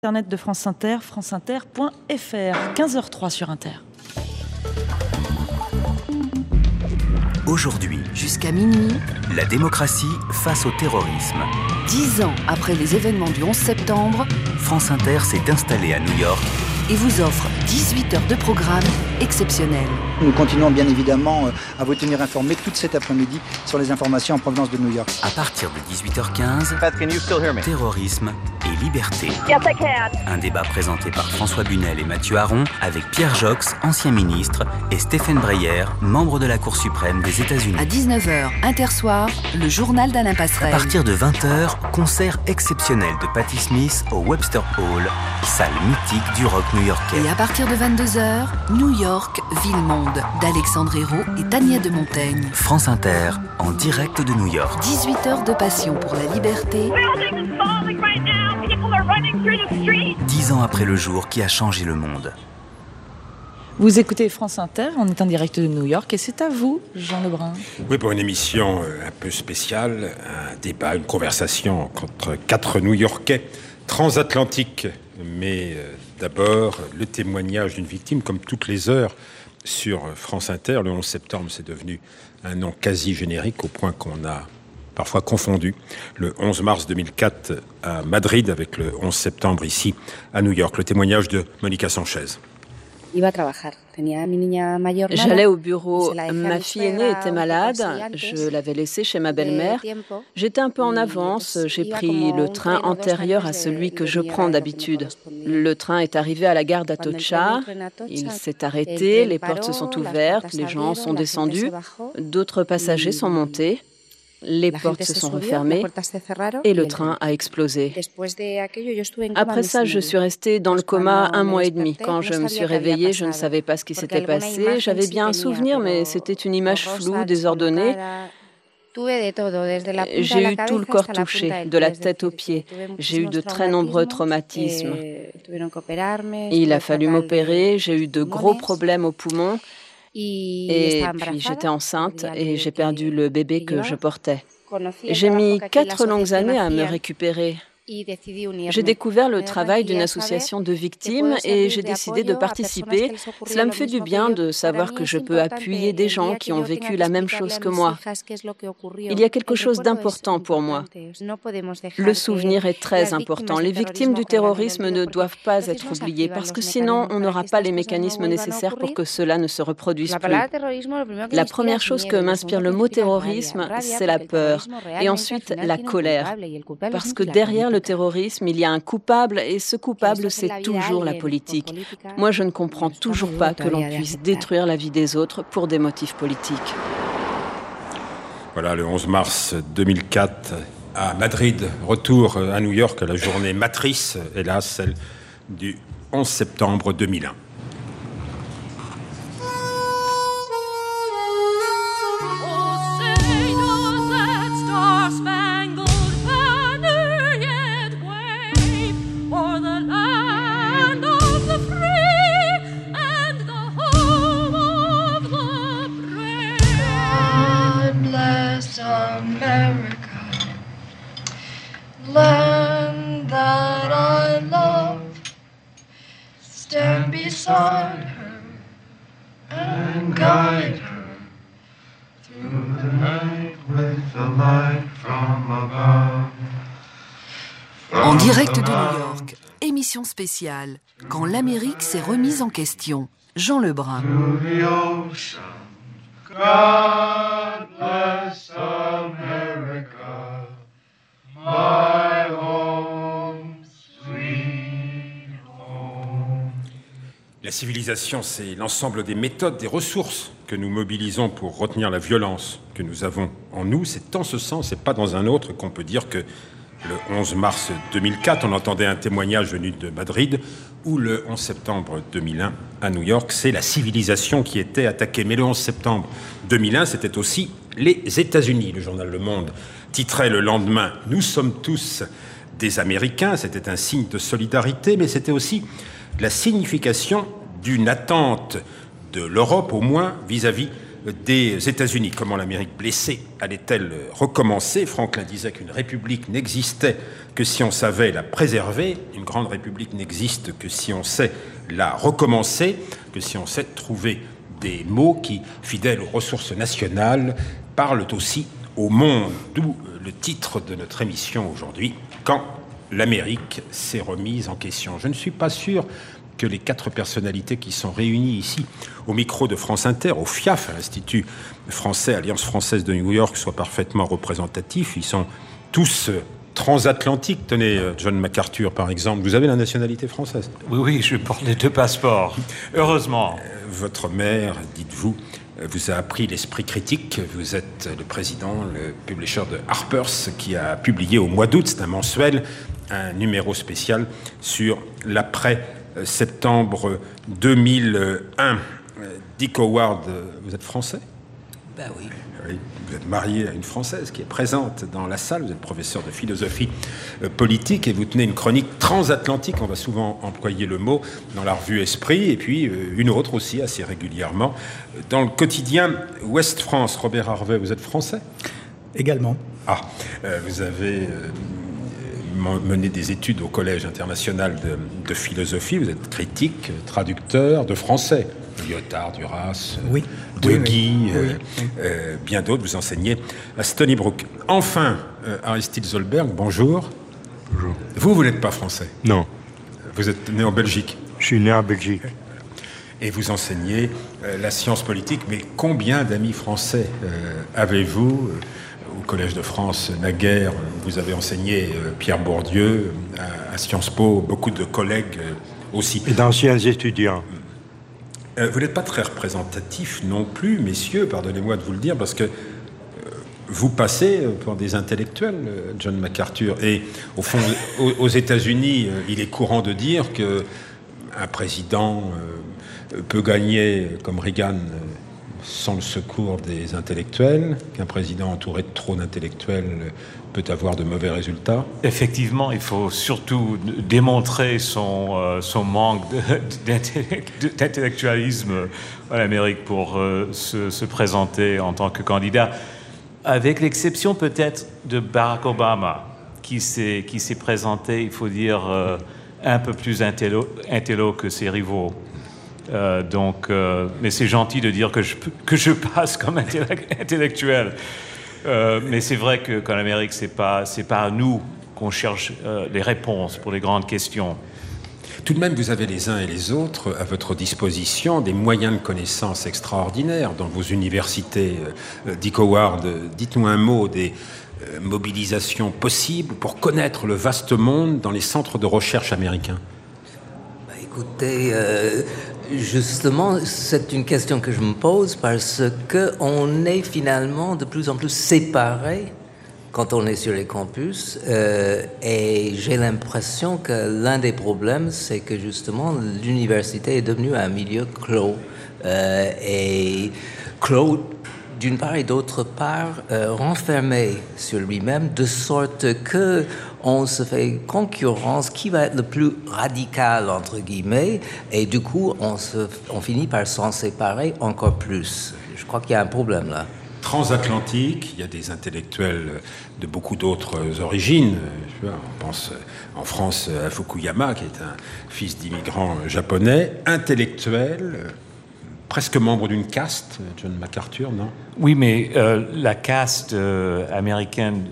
Internet de France Inter, franceinter.fr, 15h03 sur Inter. Aujourd'hui, jusqu'à minuit, la démocratie face au terrorisme. 10 ans après les événements du 11 septembre, France Inter s'est installée à New York et vous offre 18 heures de programme exceptionnel. Nous continuons bien évidemment à vous tenir informés toute cet après-midi sur les informations en provenance de New York. À partir de 18h15, terrorisme et liberté. Yes, I can. Un débat présenté par François Bunel et Mathieu Aron avec Pierre Jox, ancien ministre, et Stéphane Breyer, membre de la Cour suprême des États-Unis. À 19h, Intersoir, le journal d'Alain Passerelle. À partir de 20h, concert exceptionnel de Patti Smith au Webster Hall, salle mythique du rock new-yorkais. Et à partir de 22h, New York, ville-monde, d'Alexandre Hérault et Tania de Montaigne. France Inter, en direct de New York. 18 heures de passion pour la liberté. 10 ans après le jour qui a changé le monde. Vous écoutez France Inter, on est en direct de New York et c'est à vous, Jean Lebrun. Oui, pour une émission un peu spéciale, un débat, une conversation entre 4 New-Yorkais transatlantiques. Mais d'abord, le témoignage d'une victime, comme toutes les heures sur France Inter. Le 11 septembre, c'est devenu un nom quasi générique au point qu'on a parfois confondu le 11 mars 2004 à Madrid avec le 11 septembre ici à New York. Le témoignage de Monica Sanchez. J'allais au bureau. Ma fille aînée était malade. Je l'avais laissée chez ma belle-mère. J'étais un peu en avance. J'ai pris le train antérieur à celui que je prends d'habitude. Le train est arrivé à la gare d'Atocha. Il s'est arrêté, les portes se sont ouvertes, les gens sont descendus. D'autres passagers sont montés. Les portes se sont refermées et le train a explosé. Après ça, je suis restée dans le coma 1 mois et demi. Quand je me suis réveillée, je ne savais pas ce qui s'était passé. J'avais bien un souvenir, mais c'était une image floue, désordonnée. J'ai eu tout le corps touché, de la tête aux pieds. J'ai eu de très nombreux traumatismes. Il a fallu m'opérer, j'ai eu de gros problèmes aux poumons. Et puis j'étais enceinte et j'ai perdu le bébé que je portais. J'ai mis 4 longues années à me récupérer. J'ai découvert le travail d'une association de victimes et j'ai décidé de participer. Cela me fait du bien de savoir que je peux appuyer des gens qui ont vécu la même chose que moi. Il y a quelque chose d'important pour moi. Le souvenir est très important. Les victimes du terrorisme ne doivent pas être oubliées parce que sinon on n'aura pas les mécanismes nécessaires pour que cela ne se reproduise plus. La première chose que m'inspire le mot terrorisme, c'est la peur et ensuite la colère. Parce que derrière le terrorisme, il y a un coupable et ce coupable, c'est toujours la politique. Moi, je ne comprends toujours pas que l'on puisse détruire la vie des autres pour des motifs politiques. Voilà, le 11 mars 2004 à Madrid, retour à New York, la journée matrice, hélas, celle du 11 septembre 2001. America, land that I love, stand beside her and guide her through the night with the light from above. En direct de New York, émission spéciale, quand l'Amérique s'est remise en question. Jean Lebrun. God bless America, my home, sweet home. La civilisation, c'est l'ensemble des méthodes, des ressources que nous mobilisons pour retenir la violence que nous avons en nous. C'est en ce sens et pas dans un autre qu'on peut dire que le 11 mars 2004, on entendait un témoignage venu de Madrid, ou le 11 septembre 2001 à New York, c'est la civilisation qui était attaquée. Mais le 11 septembre 2001, c'était aussi les États-Unis. Le journal Le Monde titrait le lendemain « Nous sommes tous des Américains ». C'était un signe de solidarité, mais c'était aussi la signification d'une attente de l'Europe, au moins vis-à-vis des États-Unis. Comment l'Amérique blessée allait-elle recommencer? Franklin disait qu'une république n'existait que si on savait la préserver. Une grande république n'existe que si on sait la recommencer, que si on sait trouver des mots qui, fidèles aux ressources nationales, parlent aussi au monde. D'où le titre de notre émission aujourd'hui, Quand l'Amérique s'est remise en question. Je ne suis pas sûr que les 4 personnalités qui sont réunies ici, au micro de France Inter, au FIAF, à l'Institut français, Alliance française de New York, soient parfaitement représentatifs. Ils sont tous transatlantiques. Tenez, John MacArthur, par exemple, vous avez la nationalité française? Oui, je porte les 2 passeports, heureusement. Votre mère, dites-vous, vous a appris l'esprit critique. Vous êtes le président, le publisher de Harper's, qui a publié au mois d'août, c'est un mensuel, un numéro spécial sur l'après-septembre 2001. Dick Howard, vous êtes français? Ben oui. Oui. Vous êtes marié à une Française qui est présente dans la salle. Vous êtes professeur de philosophie politique et vous tenez une chronique transatlantique. On va souvent employer le mot dans la revue Esprit et puis une autre aussi assez régulièrement dans le quotidien Ouest France. Robert Harvey, vous êtes français? Également. Ah, vous avez mené des études au Collège international de philosophie. Vous êtes critique, traducteur de français. Lyotard, Duras, oui. Guy, bien d'autres. Vous enseignez à Stony Brook. Enfin, Aristide Zolberg, bonjour. Bonjour. Vous n'êtes pas français? Non. Vous êtes né en Belgique? Je suis né en Belgique. Et vous enseignez la science politique. Mais combien d'amis français avez-vous au Collège de France naguère? Vous avez enseigné Pierre Bourdieu à Sciences Po, beaucoup de collègues aussi. Et d'anciens étudiants. Vous n'êtes pas très représentatif non plus, messieurs, pardonnez-moi de vous le dire, parce que vous passez pour des intellectuels, John MacArthur. Et au fond, aux États-Unis, il est courant de dire qu'un président peut gagner, comme Reagan, sans le secours des intellectuels, qu'un président entouré de trop d'intellectuels peut avoir de mauvais résultats. Effectivement, il faut surtout démontrer son manque d'intellectualisme en Amérique pour se présenter en tant que candidat, avec l'exception peut-être de Barack Obama, qui s'est présenté, il faut dire, un peu plus intello que ses rivaux. Mais c'est gentil de dire que je passe comme intellectuel. Mais c'est vrai qu'en Amérique, c'est pas à nous qu'on cherche les réponses pour les grandes questions. Tout de même, vous avez les uns et les autres à votre disposition des moyens de connaissance extraordinaires dans vos universités. Dick Howard, dites-nous un mot des mobilisations possibles pour connaître le vaste monde dans les centres de recherche américains. Écoutez, justement, c'est une question que je me pose parce qu'on est finalement de plus en plus séparés quand on est sur les campus. Et j'ai l'impression que l'un des problèmes, c'est que justement, l'université est devenue un milieu clos. Et clos d'une part et d'autre part, renfermé sur lui-même, de sorte que on se fait concurrence qui va être le plus radical, entre guillemets, et du coup, on finit par s'en séparer encore plus. Je crois qu'il y a un problème là. Transatlantique, il y a des intellectuels de beaucoup d'autres origines. On pense en France à Fukuyama, qui est un fils d'immigrants japonais, intellectuel, presque membre d'une caste, John MacArthur, non? Oui, mais la caste américaine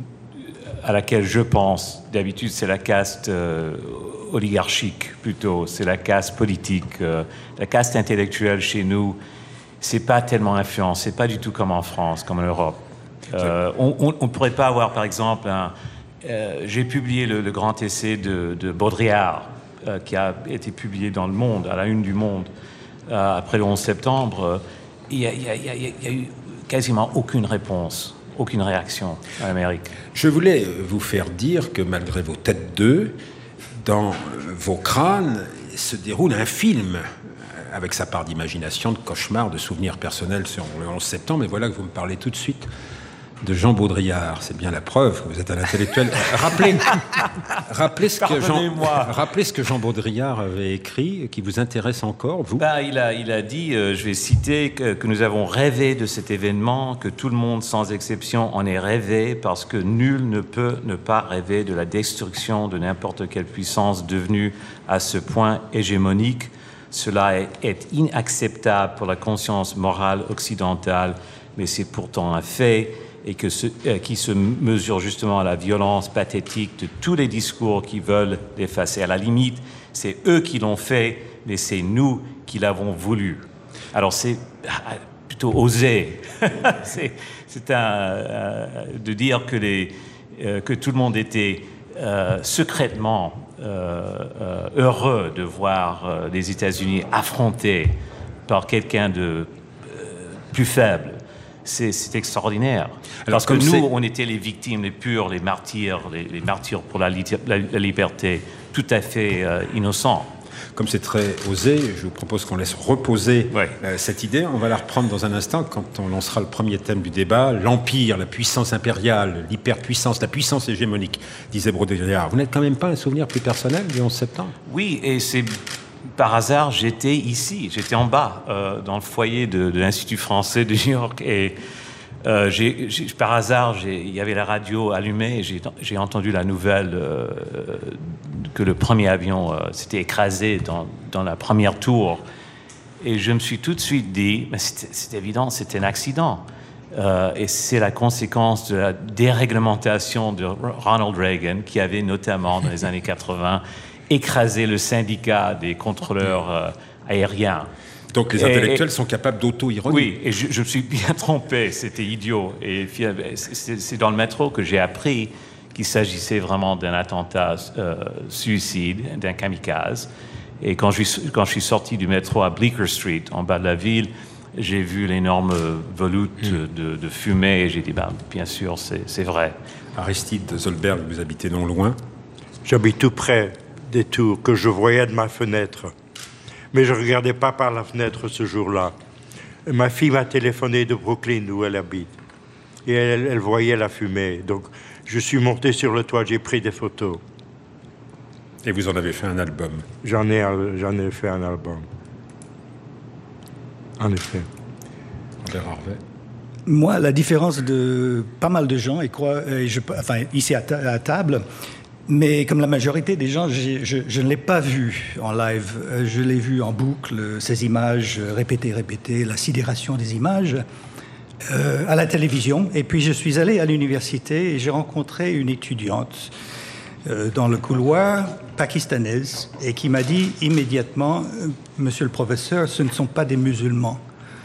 à laquelle je pense d'habitude, c'est la caste oligarchique plutôt, c'est la caste politique. La caste intellectuelle chez nous, c'est pas tellement influent, c'est pas du tout comme en France, comme en Europe. On ne pourrait pas avoir, par exemple, j'ai publié le grand essai de Baudrillard, qui a été publié dans Le Monde, à la une du Monde, après le 11 septembre. Il y a eu quasiment aucune réponse, aucune réaction en Amérique. Je voulais vous faire dire que malgré vos têtes d'œufs, dans vos crânes se déroule un film avec sa part d'imagination, de cauchemar, de souvenirs personnels sur le 11 septembre. Et voilà que vous me parlez tout de suite de Jean Baudrillard. C'est bien la preuve que vous êtes un intellectuel. Rappelez ce que Jean Baudrillard avait écrit, qui vous intéresse encore, vous. Il a dit, je vais citer, que nous avons rêvé de cet événement, que tout le monde, sans exception, en est rêvé, parce que nul ne peut ne pas rêver de la destruction de n'importe quelle puissance devenue à ce point hégémonique. Cela est inacceptable pour la conscience morale occidentale, mais c'est pourtant un fait, et qui se mesure justement à la violence pathétique de tous les discours qui veulent l'effacer. À la limite, c'est eux qui l'ont fait, mais c'est nous qui l'avons voulu. Alors c'est plutôt osé. c'est de dire que tout le monde était secrètement heureux de voir les États-Unis affrontés par quelqu'un de plus faible. C'est extraordinaire. Parce que nous, on était les victimes les pures, les martyrs pour la liberté, tout à fait innocents. Comme c'est très osé, je vous propose qu'on laisse reposer cette idée. On va la reprendre dans un instant quand on lancera le premier thème du débat, l'empire, la puissance impériale, l'hyperpuissance, la puissance hégémonique, disait Baudrillard. Vous n'êtes quand même pas un souvenir plus personnel du 11 septembre ? Oui, et c'est... Par hasard, j'étais ici, j'étais en bas, dans le foyer de l'Institut français de New York. Et par hasard, il y avait la radio allumée et j'ai entendu la nouvelle que le premier avion s'était écrasé dans la première tour. Et je me suis tout de suite dit, mais c'est évident, c'était un accident. Et c'est la conséquence de la déréglementation de Ronald Reagan, qui avait notamment, dans les années 80, écraser le syndicat des contrôleurs aériens. Donc les intellectuels sont capables d'auto-ironie. Oui, et je me suis bien trompé, c'était idiot. Et c'est dans le métro que j'ai appris qu'il s'agissait vraiment d'un attentat suicide, d'un kamikaze. Et quand je suis sorti du métro à Bleecker Street, en bas de la ville, j'ai vu l'énorme volute de fumée et j'ai dit, bien sûr, c'est vrai. Aristide Zolberg, vous habitez non loin. J'habite tout près des tours que je voyais de ma fenêtre. Mais je ne regardais pas par la fenêtre ce jour-là. Ma fille m'a téléphoné de Brooklyn, où elle habite. Et elle voyait la fumée. Donc, je suis monté sur le toit, j'ai pris des photos. Et vous en avez fait un album ? J'en ai fait un album. En effet. Robert Harvey. Moi, à la différence de pas mal de gens, ici à table, mais comme la majorité des gens, je ne l'ai pas vu en live. Je l'ai vu en boucle, ces images répétées, la sidération des images, à la télévision. Et puis je suis allé à l'université et j'ai rencontré une étudiante dans le couloir, pakistanaise, et qui m'a dit immédiatement, « Monsieur le professeur, ce ne sont pas des musulmans ».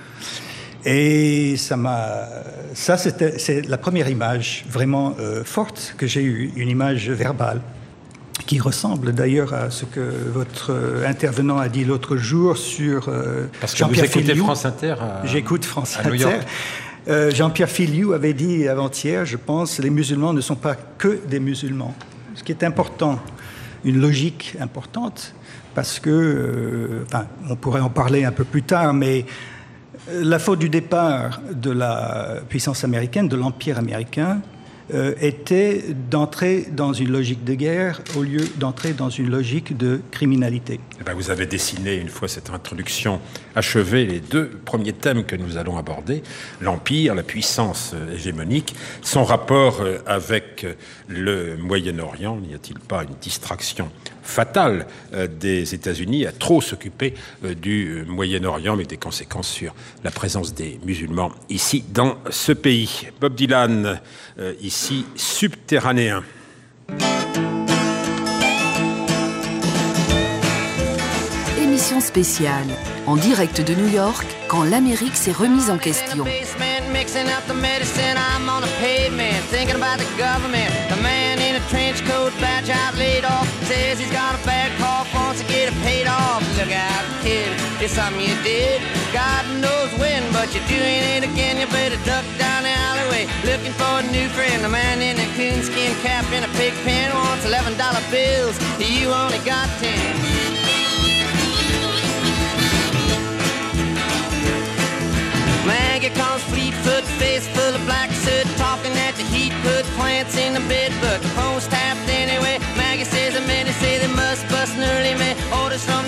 Et c'est la première image vraiment forte que j'ai eue, une image verbale qui ressemble d'ailleurs à ce que votre intervenant a dit l'autre jour sur parce que vous écoutez France Inter J'écoute France à New York. Jean-Pierre Filiou avait dit avant-hier, je pense, les musulmans ne sont pas que des musulmans. Ce qui est important, une logique importante, parce que, on pourrait en parler un peu plus tard, mais la faute du départ de la puissance américaine, de l'empire américain, était d'entrer dans une logique de guerre au lieu d'entrer dans une logique de criminalité. Vous avez dessiné, une fois cette introduction achevée, les deux premiers thèmes que nous allons aborder, l'Empire, la puissance hégémonique, son rapport avec le Moyen-Orient. N'y a-t-il pas une distraction fatale des États-Unis à trop s'occuper du Moyen-Orient, mais des conséquences sur la présence des musulmans ici, dans ce pays. Bob Dylan, ici, subterranéen. Émission spéciale, en direct de New York, quand l'Amérique s'est remise en question. Mixing up the medicine, I'm on the pavement, thinking about the government. The man in a trench coat, badge out laid off, says he's got a bad cough, wants to get it paid off. Look out, kid, it's something you did. God knows when, but you're doing it again. You better duck down the alleyway, looking for a new friend. The man in a coonskin cap and a pig pen wants $11 bills. You only got 10. Maggie comes Fleetfoot, face full of black soot, talking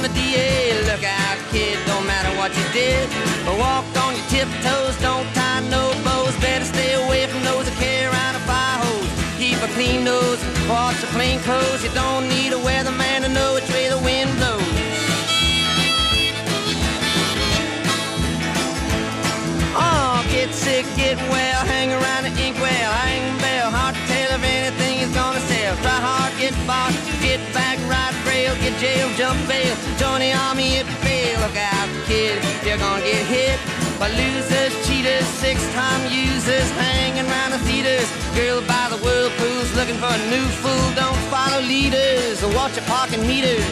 the DA. Look out, kid, don't matter what you did. But walk on your tiptoes, don't tie no bows. Better stay away from those that carry around a fire hose. Keep a clean nose, wash your plain clothes. You don't need a weatherman to know which way the wind blows. Oh, get sick, get well, hang around the inkwell, hang bell, hard to tell if anything is gonna sell. Try hard, get bought, get back, ride rail, get jail, jump bail, join the army if you fail. Look out, kid, you're gonna get hit by losers, cheaters, six-time users, hanging around the theaters. Girl by the whirlpools, looking for a new fool. Don't follow leaders or watch your parking meters.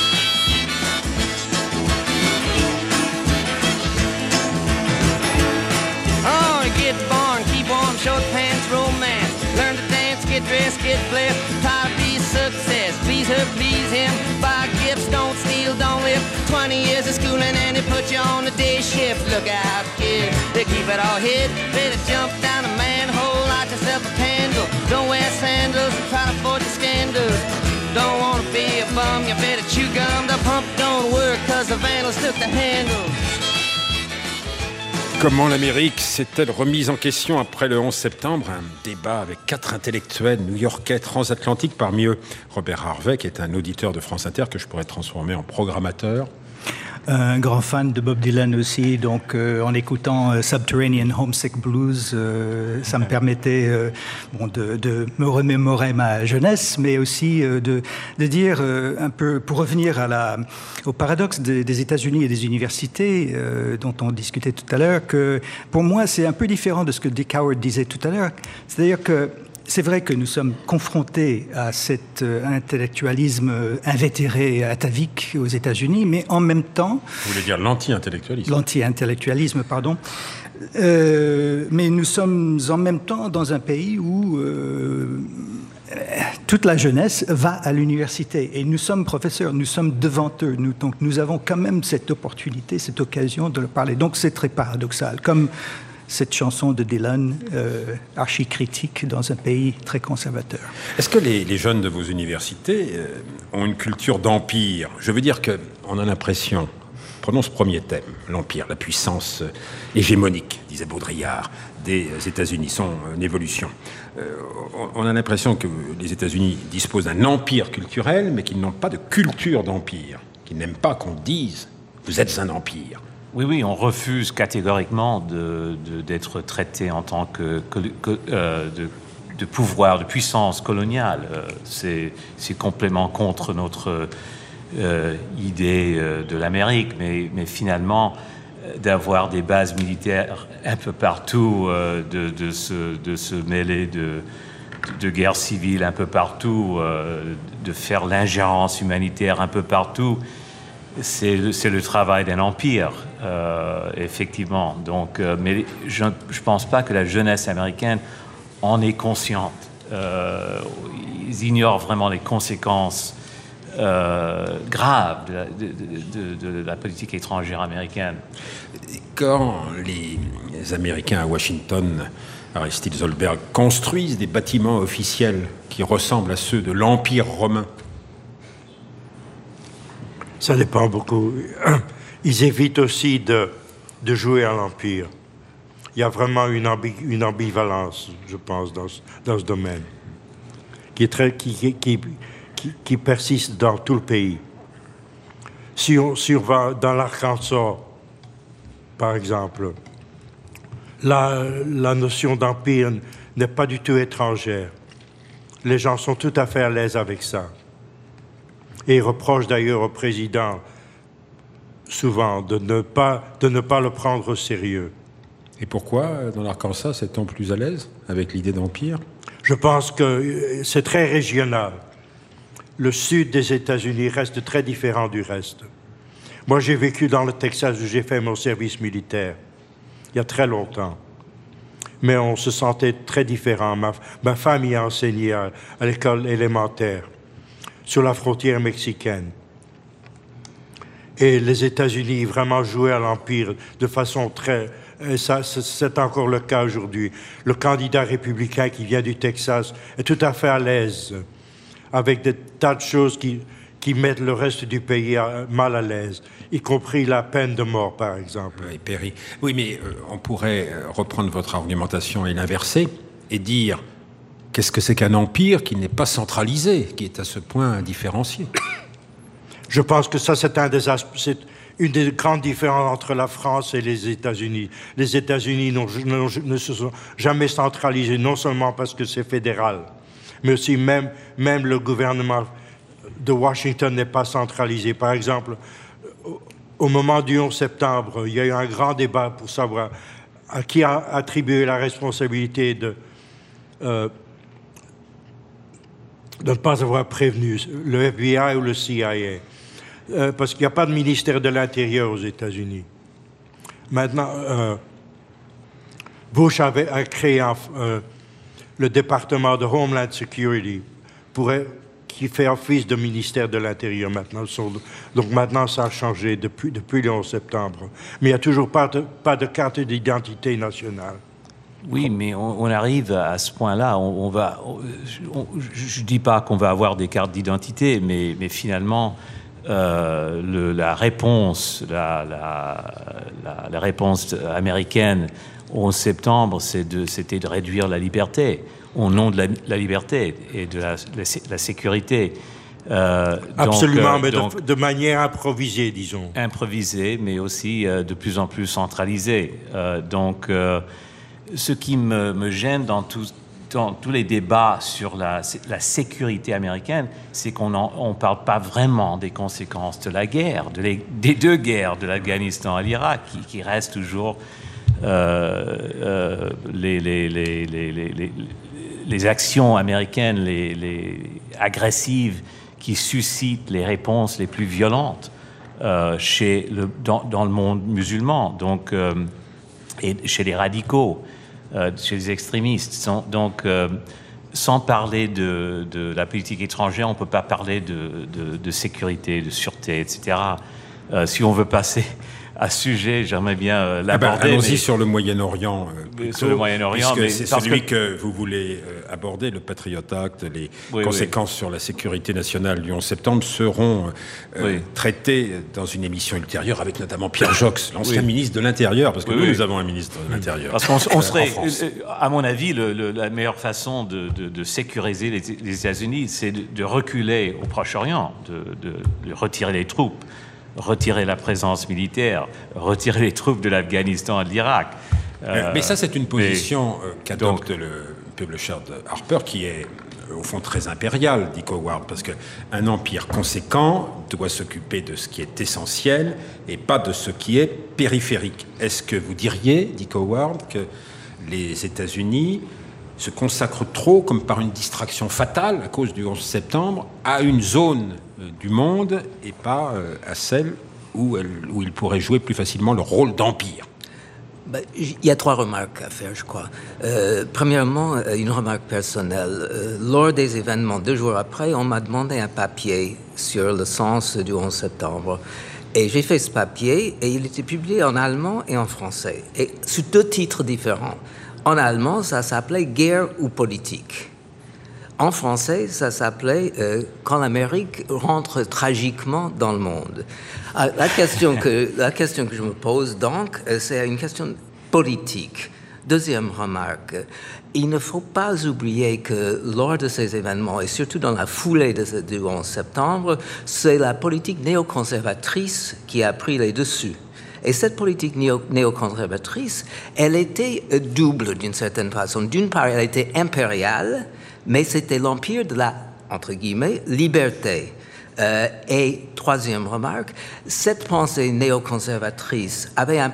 Oh, get born, keep warm, short pants, romance. Learn to dance, get dressed, get blessed. Try to be success, please her, please him. Buy gifts, don't steal, don't live. 20 years of schooling and they put you on the day shift. Look out, kid, they keep it all hid. Better jump down a manhole, light yourself a candle. Don't wear sandals and try to forge the scandals. Don't wanna be a bum, you better chew gum. The pump don't work cause the vandals took the handle. Comment l'Amérique s'est-elle remise en question après le 11 septembre? Un débat avec 4 intellectuels new-yorkais transatlantiques, parmi eux Robert Harvey, qui est un auditeur de France Inter que je pourrais transformer en programmateur. Un grand fan de Bob Dylan aussi, donc en écoutant Subterranean Homesick Blues, ça me permettait de me remémorer ma jeunesse, mais aussi de dire un peu, pour revenir au paradoxe des États-Unis et des universités dont on discutait tout à l'heure, que pour moi c'est un peu différent de ce que Dick Howard disait tout à l'heure, c'est-à-dire que c'est vrai que nous sommes confrontés à cet intellectualisme invétéré et atavique aux États-Unis, mais en même temps... Vous voulez dire l'anti-intellectualisme? L'anti-intellectualisme, pardon. Mais nous sommes en même temps dans un pays où toute la jeunesse va à l'université. Et nous sommes professeurs, nous sommes devant eux. Donc nous avons quand même cette opportunité, cette occasion de leur parler. Donc c'est très paradoxal. Comme cette chanson de Dylan, archi-critique dans un pays très conservateur. Est-ce que les jeunes de vos universités ont une culture d'empire? Je veux dire qu'on a l'impression, prenons ce premier thème, l'empire, la puissance hégémonique, disait Baudrillard, des États-Unis, son évolution. On a l'impression que les États-Unis disposent d'un empire culturel, mais qu'ils n'ont pas de culture d'empire, qu'ils n'aiment pas qu'on dise « vous êtes un empire ». Oui, on refuse catégoriquement d'être traité en tant que de pouvoir, de puissance coloniale. C'est complètement contre notre idée de l'Amérique, mais finalement, d'avoir des bases militaires un peu partout, de se mêler de guerre civile un peu partout, de faire l'ingérence humanitaire un peu partout, c'est le travail d'un empire, effectivement. Donc, mais je ne pense pas que la jeunesse américaine en est consciente. Ils ignorent vraiment les conséquences graves de la politique étrangère américaine. Quand les Américains à Washington, Aristide Zolberg, construisent des bâtiments officiels qui ressemblent à ceux de l'Empire romain, ça dépend beaucoup. Ils évitent aussi de jouer à l'Empire. Il y a vraiment une ambivalence, je pense, dans ce domaine, qui persiste dans tout le pays. Si on va dans l'Arkansas, par exemple, la notion d'empire n'est pas du tout étrangère. Les gens sont tout à fait à l'aise avec ça. Et ils reprochent d'ailleurs au président souvent de ne pas le prendre au sérieux. Et pourquoi, dans l'Arkansas, est-on plus à l'aise avec l'idée d'empire? Je pense que c'est très régional. Le sud des États-Unis reste très différent du reste. Moi, j'ai vécu dans le Texas où j'ai fait mon service militaire, il y a très longtemps. Mais on se sentait très différent. Ma femme y a enseigné à l'école élémentaire, sur la frontière mexicaine. Et les États-Unis vraiment jouaient à l'Empire de façon très... Et ça, c'est encore le cas aujourd'hui. Le candidat républicain qui vient du Texas est tout à fait à l'aise avec des tas de choses qui mettent le reste du pays mal à l'aise, y compris la peine de mort, par exemple. Oui, Perry. Oui, mais on pourrait reprendre votre argumentation et l'inverser et dire qu'est-ce que c'est qu'un empire qui n'est pas centralisé, qui est à ce point différencié? Je pense que ça, c'est une des grandes différences entre la France et les États-Unis. Les États-Unis ne se sont jamais centralisés, non seulement parce que c'est fédéral, mais aussi même le gouvernement de Washington n'est pas centralisé. Par exemple, au moment du 11 septembre, il y a eu un grand débat pour savoir à qui a attribué la responsabilité de ne pas avoir prévenu, le FBI ou le CIA. Parce qu'il n'y a pas de ministère de l'Intérieur aux États-Unis. Maintenant, Bush a créé le département de Homeland Security qui fait office de ministère de l'Intérieur maintenant. Donc maintenant, ça a changé depuis le 11 septembre. Mais il n'y a toujours pas de carte d'identité nationale. Oui, mais on arrive à ce point-là. Je ne dis pas qu'on va avoir des cartes d'identité, mais finalement, la réponse américaine au 11 septembre, c'était de réduire la liberté, au nom de la liberté et de la sécurité. Absolument, mais de manière improvisée, disons. Improvisée, mais aussi de plus en plus centralisée. Ce qui me gêne dans tous les débats sur la sécurité américaine, c'est qu'on ne parle pas vraiment des conséquences de la guerre, des deux guerres, de l'Afghanistan et l'Irak, qui restent toujours les actions américaines, les agressives, qui suscitent les réponses les plus violentes dans le monde musulman, et chez les radicaux, chez les extrémistes. Donc, sans parler de la politique étrangère, on ne peut pas parler de sécurité, de sûreté, etc. Si on veut passer à ce sujet, j'aimerais bien l'aborder. Allons-y sur le Moyen-Orient. Sur le Moyen-Orient, puisque c'est celui que vous voulez aborder, le Patriot Act. Les conséquences sur la sécurité nationale du 11 septembre seront traitées dans une émission ultérieure avec notamment Pierre Jox, l'ancien ministre de l'Intérieur, parce que nous avons un ministre de l'Intérieur. Parce qu'on serait, à mon avis, la meilleure façon de sécuriser les États-Unis, c'est de reculer au Proche-Orient, de retirer les troupes, retirer la présence militaire, retirer les troupes de l'Afghanistan et de l'Irak. Mais ça, c'est une position qu'adopte le publisher de Harper, qui est au fond très impérial, dit Howard, parce qu'un empire conséquent doit s'occuper de ce qui est essentiel et pas de ce qui est périphérique. Est-ce que vous diriez, dit Howard, que les États-Unis se consacrent trop, comme par une distraction fatale à cause du 11 septembre, à une zone du monde et pas à celle où ils pourraient jouer plus facilement le rôle d'empire? Il y a 3 remarques à faire, je crois. Premièrement, une remarque personnelle. Lors des événements, 2 jours après, on m'a demandé un papier sur le sens du 11 septembre. Et j'ai fait ce papier, et il était publié en allemand et en français, et sous 2 titres différents. En allemand, ça s'appelait « Guerre ou politique ». En français, ça s'appelait « Quand l'Amérique rentre tragiquement dans le monde ». La question que je me pose donc, c'est une question politique. Deuxième remarque, il ne faut pas oublier que lors de ces événements, et surtout dans la foulée du 11 septembre, c'est la politique néoconservatrice qui a pris les dessus. Et cette politique néoconservatrice, elle était double d'une certaine façon. D'une part, elle était impériale, mais c'était l'empire de la, entre guillemets, liberté. Et troisième remarque, cette pensée néoconservatrice avait un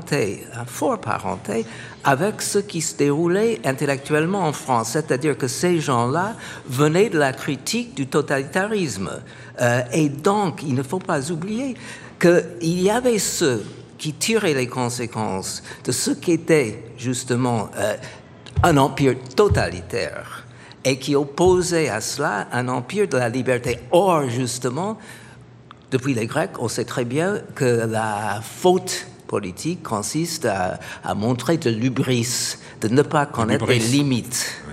fort parenté avec ce qui se déroulait intellectuellement en France, c'est-à-dire que ces gens-là venaient de la critique du totalitarisme. Et donc, il ne faut pas oublier qu'il y avait ceux qui tiraient les conséquences de ce qu'était justement un empire totalitaire et qui opposait à cela un empire de la liberté. Or, justement, depuis les Grecs, on sait très bien que la faute politique consiste à montrer de l'hubris, de ne pas connaître les limites. Oui.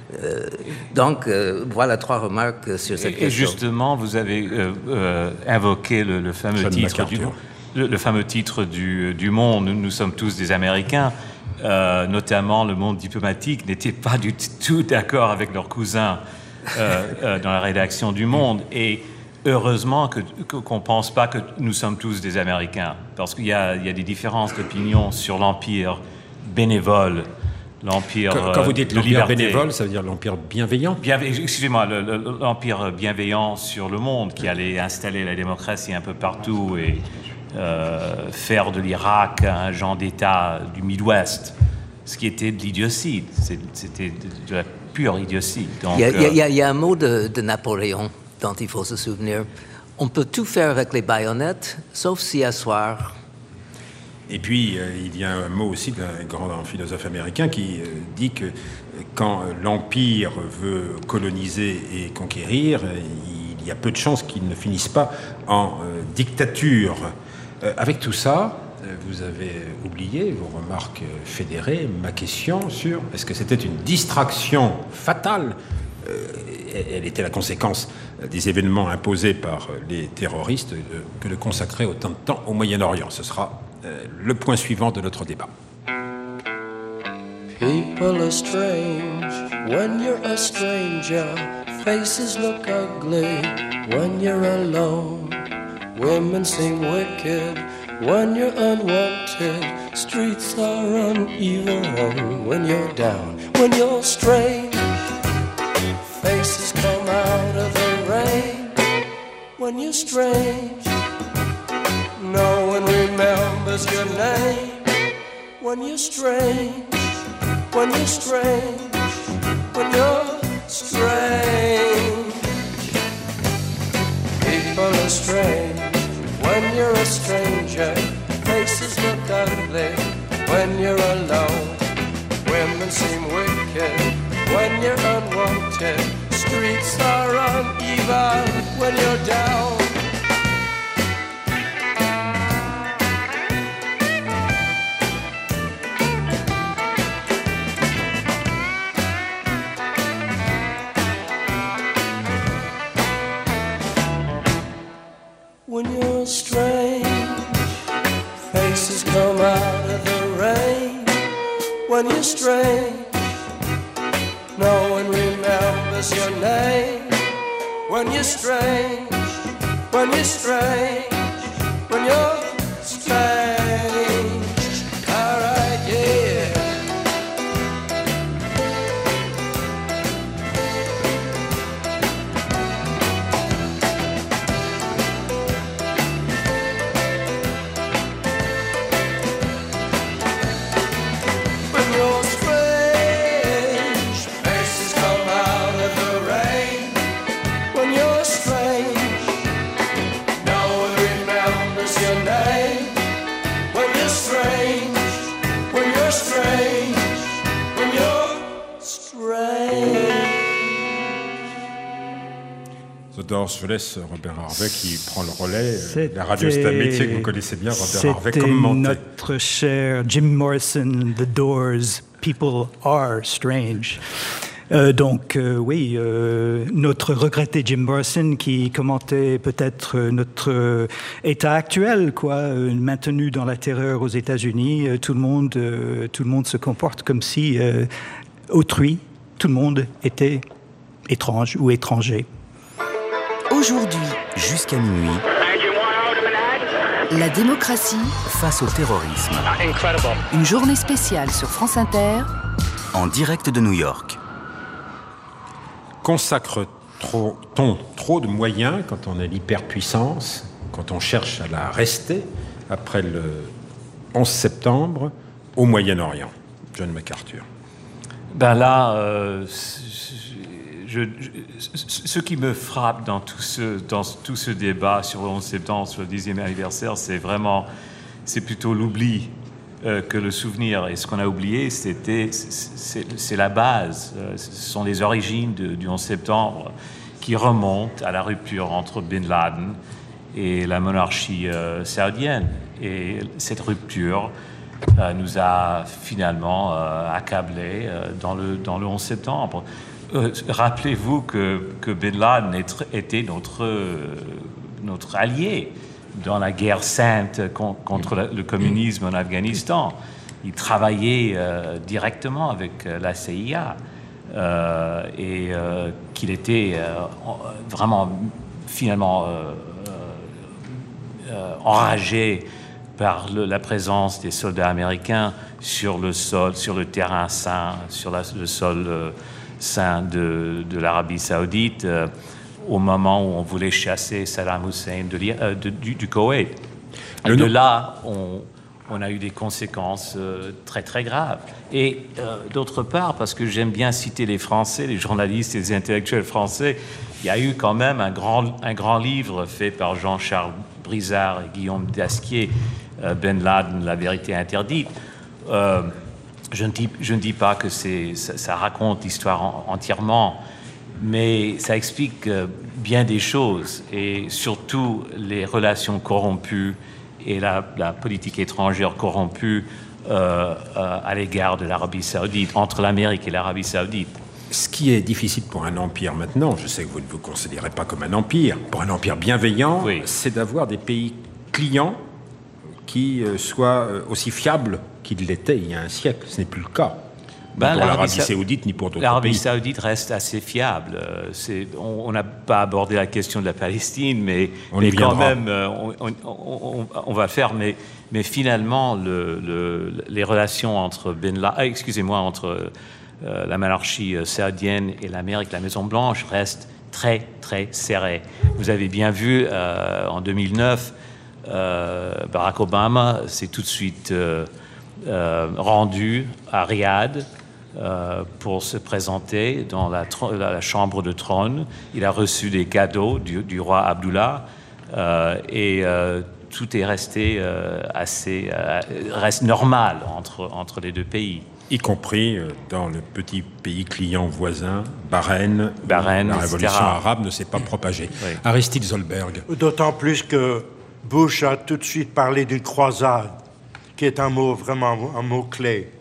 Donc, voilà 3 remarques sur cette question. Et justement, vous avez invoqué le fameux titre du Monde. Nous sommes tous des Américains. Notamment, le monde diplomatique n'était pas du tout d'accord avec leurs cousins dans la rédaction du Monde. Et heureusement qu'on ne pense pas que nous sommes tous des Américains, parce qu'il y a des différences d'opinion sur l'empire bénévole, l'empire Quand vous dites l'empire liberté. bénévole, ça veut dire l'empire bienveillant? Excusez-moi, l'empire bienveillant sur le monde, qui allait installer la démocratie un peu partout et faire de l'Irak un genre d'État du Midwest, ce qui était de l'idiotie. C'était de la pure idiotie. Donc, il y a un mot de Napoléon dont il faut se souvenir. On peut tout faire avec les baïonnettes, sauf s'y asseoir. Et puis, il y a un mot aussi d'un grand philosophe américain qui dit que quand l'Empire veut coloniser et conquérir, il y a peu de chances qu'il ne finisse pas en dictature. Avec tout ça, vous avez oublié vos remarques fédérées, ma question sur est-ce que c'était une distraction fatale? Elle était la conséquence des événements imposés par les terroristes que de consacrer autant de temps au Moyen-Orient. Ce sera le point suivant de notre débat. People are strange when you're a stranger. Faces look ugly when you're alone. Women seem wicked when you're unwanted. Streets are uneven when you're down. When you're strange, faces come out of the rain. When you're strange, no one remembers your name. When you're strange, when you're strange, when you're strange. People are strange when you're a stranger. Faces look ugly when you're alone. Women seem wicked when you're unwanted. Streets are uneven when you're down. When you're strange, faces come out of the rain. When you're strange, no one remembers your name. When you're strange, when you're strange, when you're strange. All right, yeah. When you're strange, faces come out of the rain. When you're strange, no one remembers your name. When you're strange, when you're strange, when you're strange. The Doors, je laisse Robert Harvey qui prend le relais. La radio, c'est un métier que vous connaissez bien, Robert Harvey. Commentez. Notre cher Jim Morrison, The Doors, People Are Strange. Oui, notre regretté Jim Morrison qui commentait peut-être notre état actuel, maintenu dans la terreur aux États-Unis. Tout le monde se comporte comme si autrui, tout le monde était étrange ou étranger. Aujourd'hui, Jusqu'à minuit, la démocratie, face au terrorisme, une journée spéciale sur France Inter. en direct de New York. Consacre-t-on trop de moyens quand on est l'hyperpuissance, quand on cherche à la rester après le 11 septembre au Moyen-Orient? John MacArthur. Ben là, ce qui me frappe dans tout ce débat sur le 11 septembre, sur le 10e anniversaire, c'est plutôt l'oubli que le souvenir. Et ce qu'on a oublié, c'est la base. Ce sont les origines du 11 septembre qui remontent à la rupture entre Bin Laden et la monarchie saoudienne. Et cette rupture nous a finalement accablés dans le 11 septembre. Rappelez-vous que Bin Laden était notre allié dans la guerre sainte contre le communisme en Afghanistan. Il travaillait directement avec la CIA et qu'il était vraiment finalement enragé par la présence des soldats américains sur le terrain saint, sur le sol saint de l'Arabie Saoudite, au moment où on voulait chasser Saddam Hussein du Koweït. Et de là, on a eu des conséquences très très graves. Et d'autre part, parce que j'aime bien citer les Français, les journalistes et les intellectuels français, il y a eu quand même un grand livre fait par Jean-Charles Brizard et Guillaume Dasquier, Ben Laden, la vérité interdite. Je ne dis pas que ça raconte l'histoire entièrement, mais ça explique bien des choses, et surtout les relations corrompues et la politique étrangère corrompue à l'égard de l'Arabie Saoudite, entre l'Amérique et l'Arabie Saoudite. Ce qui est difficile pour un empire maintenant, je sais que vous ne vous considérez pas comme un empire, pour un empire bienveillant, oui, c'est d'avoir des pays clients qui soient aussi fiables qu'ils l'étaient il y a un siècle. Ce n'est plus le cas. Ni pour l'Arabie Saoudite, ni pour d'autres pays. L'Arabie Saoudite reste assez fiable. On n'a pas abordé la question de la Palestine, mais quand même, on va le faire. Mais finalement, les relations entre entre la monarchie saoudienne et l'Amérique, la Maison-Blanche, restent très, très serrées. Vous avez bien vu, en 2009, Barack Obama s'est tout de suite rendu à Riyad pour se présenter dans la chambre de trône. Il a reçu des cadeaux du roi Abdullah et tout est resté reste normal entre les deux pays. Y compris dans le petit pays client voisin, Bahreïn, la révolution arabe ne s'est pas propagée. Oui. Aristide Zolberg. D'autant plus que Bush a tout de suite parlé d'une croisade, qui est un mot clé.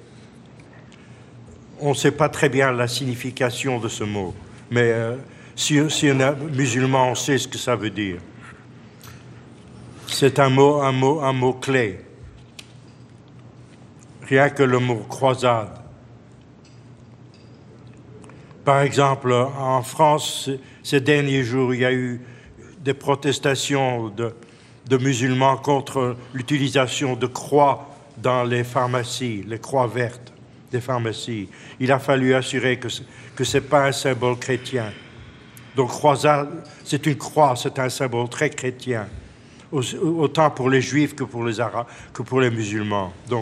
On ne sait pas très bien la signification de ce mot, mais si on est musulman, on sait ce que ça veut dire. C'est un mot clé. Rien que le mot croisade. Par exemple, en France, ces derniers jours, il y a eu des protestations de musulmans contre l'utilisation de croix dans les pharmacies, les croix vertes des pharmacies. Il a fallu assurer que ce n'est pas un symbole chrétien. Donc, croisade, c'est une croix, c'est un symbole très chrétien, autant pour les juifs que pour les arabes, que pour les musulmans. Donc,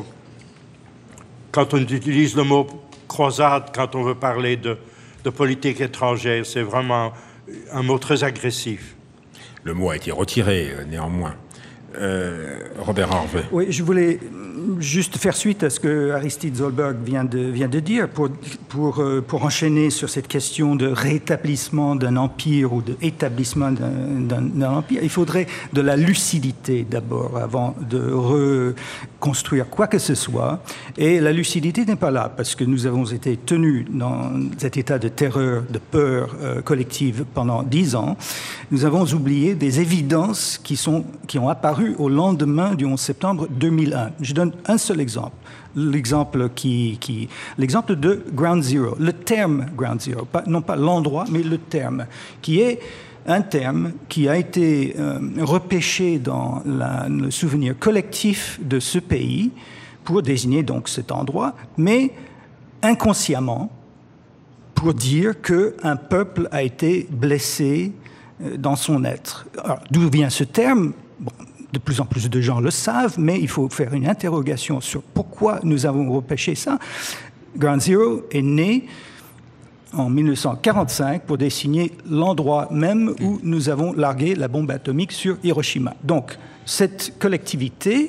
quand on utilise le mot croisade, quand on veut parler de politique étrangère, c'est vraiment un mot très agressif. Le mot a été retiré, néanmoins. Robert Harvey. Oui, je voulais juste faire suite à ce que Aristide Zolberg vient de dire pour enchaîner sur cette question de rétablissement d'un empire ou d'établissement d'un empire. Il faudrait de la lucidité d'abord avant de reconstruire quoi que ce soit. Et la lucidité n'est pas là parce que nous avons été tenus dans cet état de terreur, de peur collective pendant 10 ans. Nous avons oublié des évidences qui ont apparu au lendemain du 11 septembre 2001. Je donne un seul exemple. L'exemple de Ground Zero. Le terme Ground Zero, non pas l'endroit, mais le terme, qui est un terme qui a été repêché dans le souvenir collectif de ce pays pour désigner donc cet endroit, mais inconsciemment pour dire qu'un peuple a été blessé dans son être. Alors, d'où vient ce terme ? Bon, de plus en plus de gens le savent, mais il faut faire une interrogation sur pourquoi nous avons repêché ça. Ground Zero est né en 1945 pour désigner l'endroit même où nous avons largué la bombe atomique sur Hiroshima. Donc, cette collectivité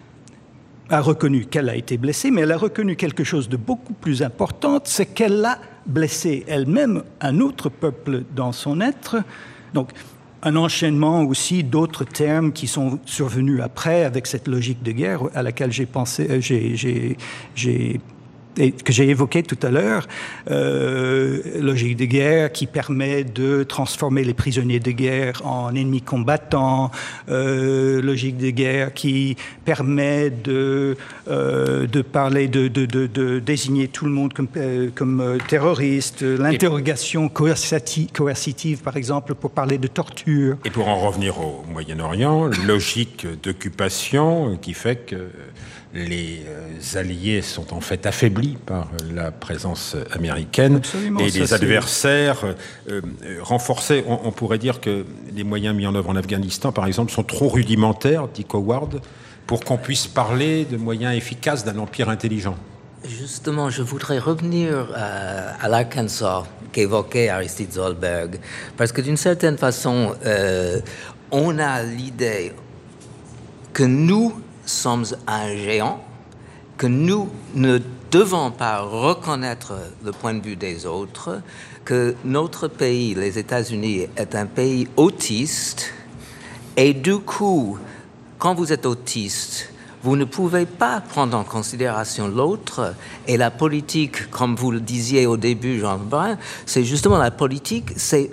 a reconnu qu'elle a été blessée, mais elle a reconnu quelque chose de beaucoup plus important, c'est qu'elle a blessé elle-même un autre peuple dans son être. Donc, un enchaînement aussi d'autres termes qui sont survenus après avec cette logique de guerre à laquelle j'ai et que j'ai évoqué tout à l'heure, logique de guerre qui permet de transformer les prisonniers de guerre en ennemis combattants, logique de guerre qui permet de parler, de désigner tout le monde comme terroriste, l'interrogation coercitive, par exemple, pour parler de torture. Et pour en revenir au Moyen-Orient, logique d'occupation qui fait que les alliés sont en fait affaiblis par la présence américaine. Absolument, et les adversaires renforcés. On pourrait dire que les moyens mis en œuvre en Afghanistan, par exemple, sont trop rudimentaires, dit Coward, pour qu'on puisse parler de moyens efficaces d'un empire intelligent. Justement, je voudrais revenir à l'Arkansas qu'évoquait Aristide Zolberg, parce que d'une certaine façon, on a l'idée que nous sommes un géant, que nous ne devons pas reconnaître le point de vue des autres, que notre pays, les États-Unis, est un pays autiste, et du coup, quand vous êtes autiste, vous ne pouvez pas prendre en considération l'autre, et la politique, comme vous le disiez au début, Jean Lebrun, c'est justement la politique, c'est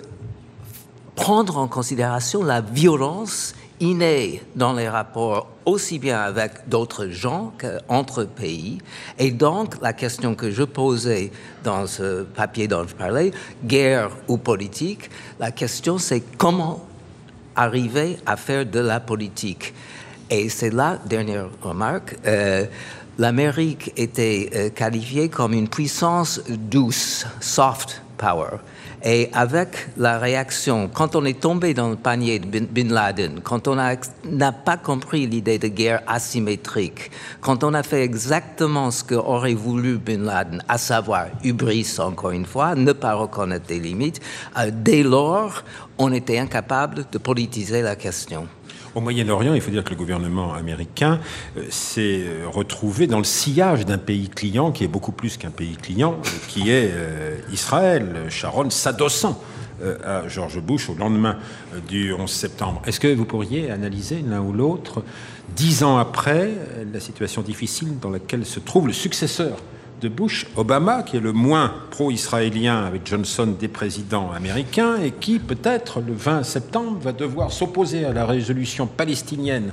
prendre en considération la violence innée dans les rapports aussi bien avec d'autres gens qu'entre pays. Et donc, la question que je posais dans ce papier dont je parlais, guerre ou politique, la question c'est comment arriver à faire de la politique. Et c'est la dernière remarque. L'Amérique était qualifiée comme une puissance douce, soft power. Et avec la réaction, quand on est tombé dans le panier de Bin Laden, quand on n'a pas compris l'idée de guerre asymétrique, quand on a fait exactement ce qu'aurait voulu Bin Laden, à savoir hubris, encore une fois, ne pas reconnaître des limites, dès lors, on était incapable de politiser la question. Au Moyen-Orient, il faut dire que le gouvernement américain s'est retrouvé dans le sillage d'un pays client qui est beaucoup plus qu'un pays client, qui est Israël. Sharon s'adossant à George Bush au lendemain du 11 septembre. Est-ce que vous pourriez analyser l'un ou l'autre, 10 ans après, la situation difficile dans laquelle se trouve le successeur de Bush, Obama, qui est le moins pro-israélien avec Johnson des présidents américains et qui, peut-être, le 20 septembre, va devoir s'opposer à la résolution palestinienne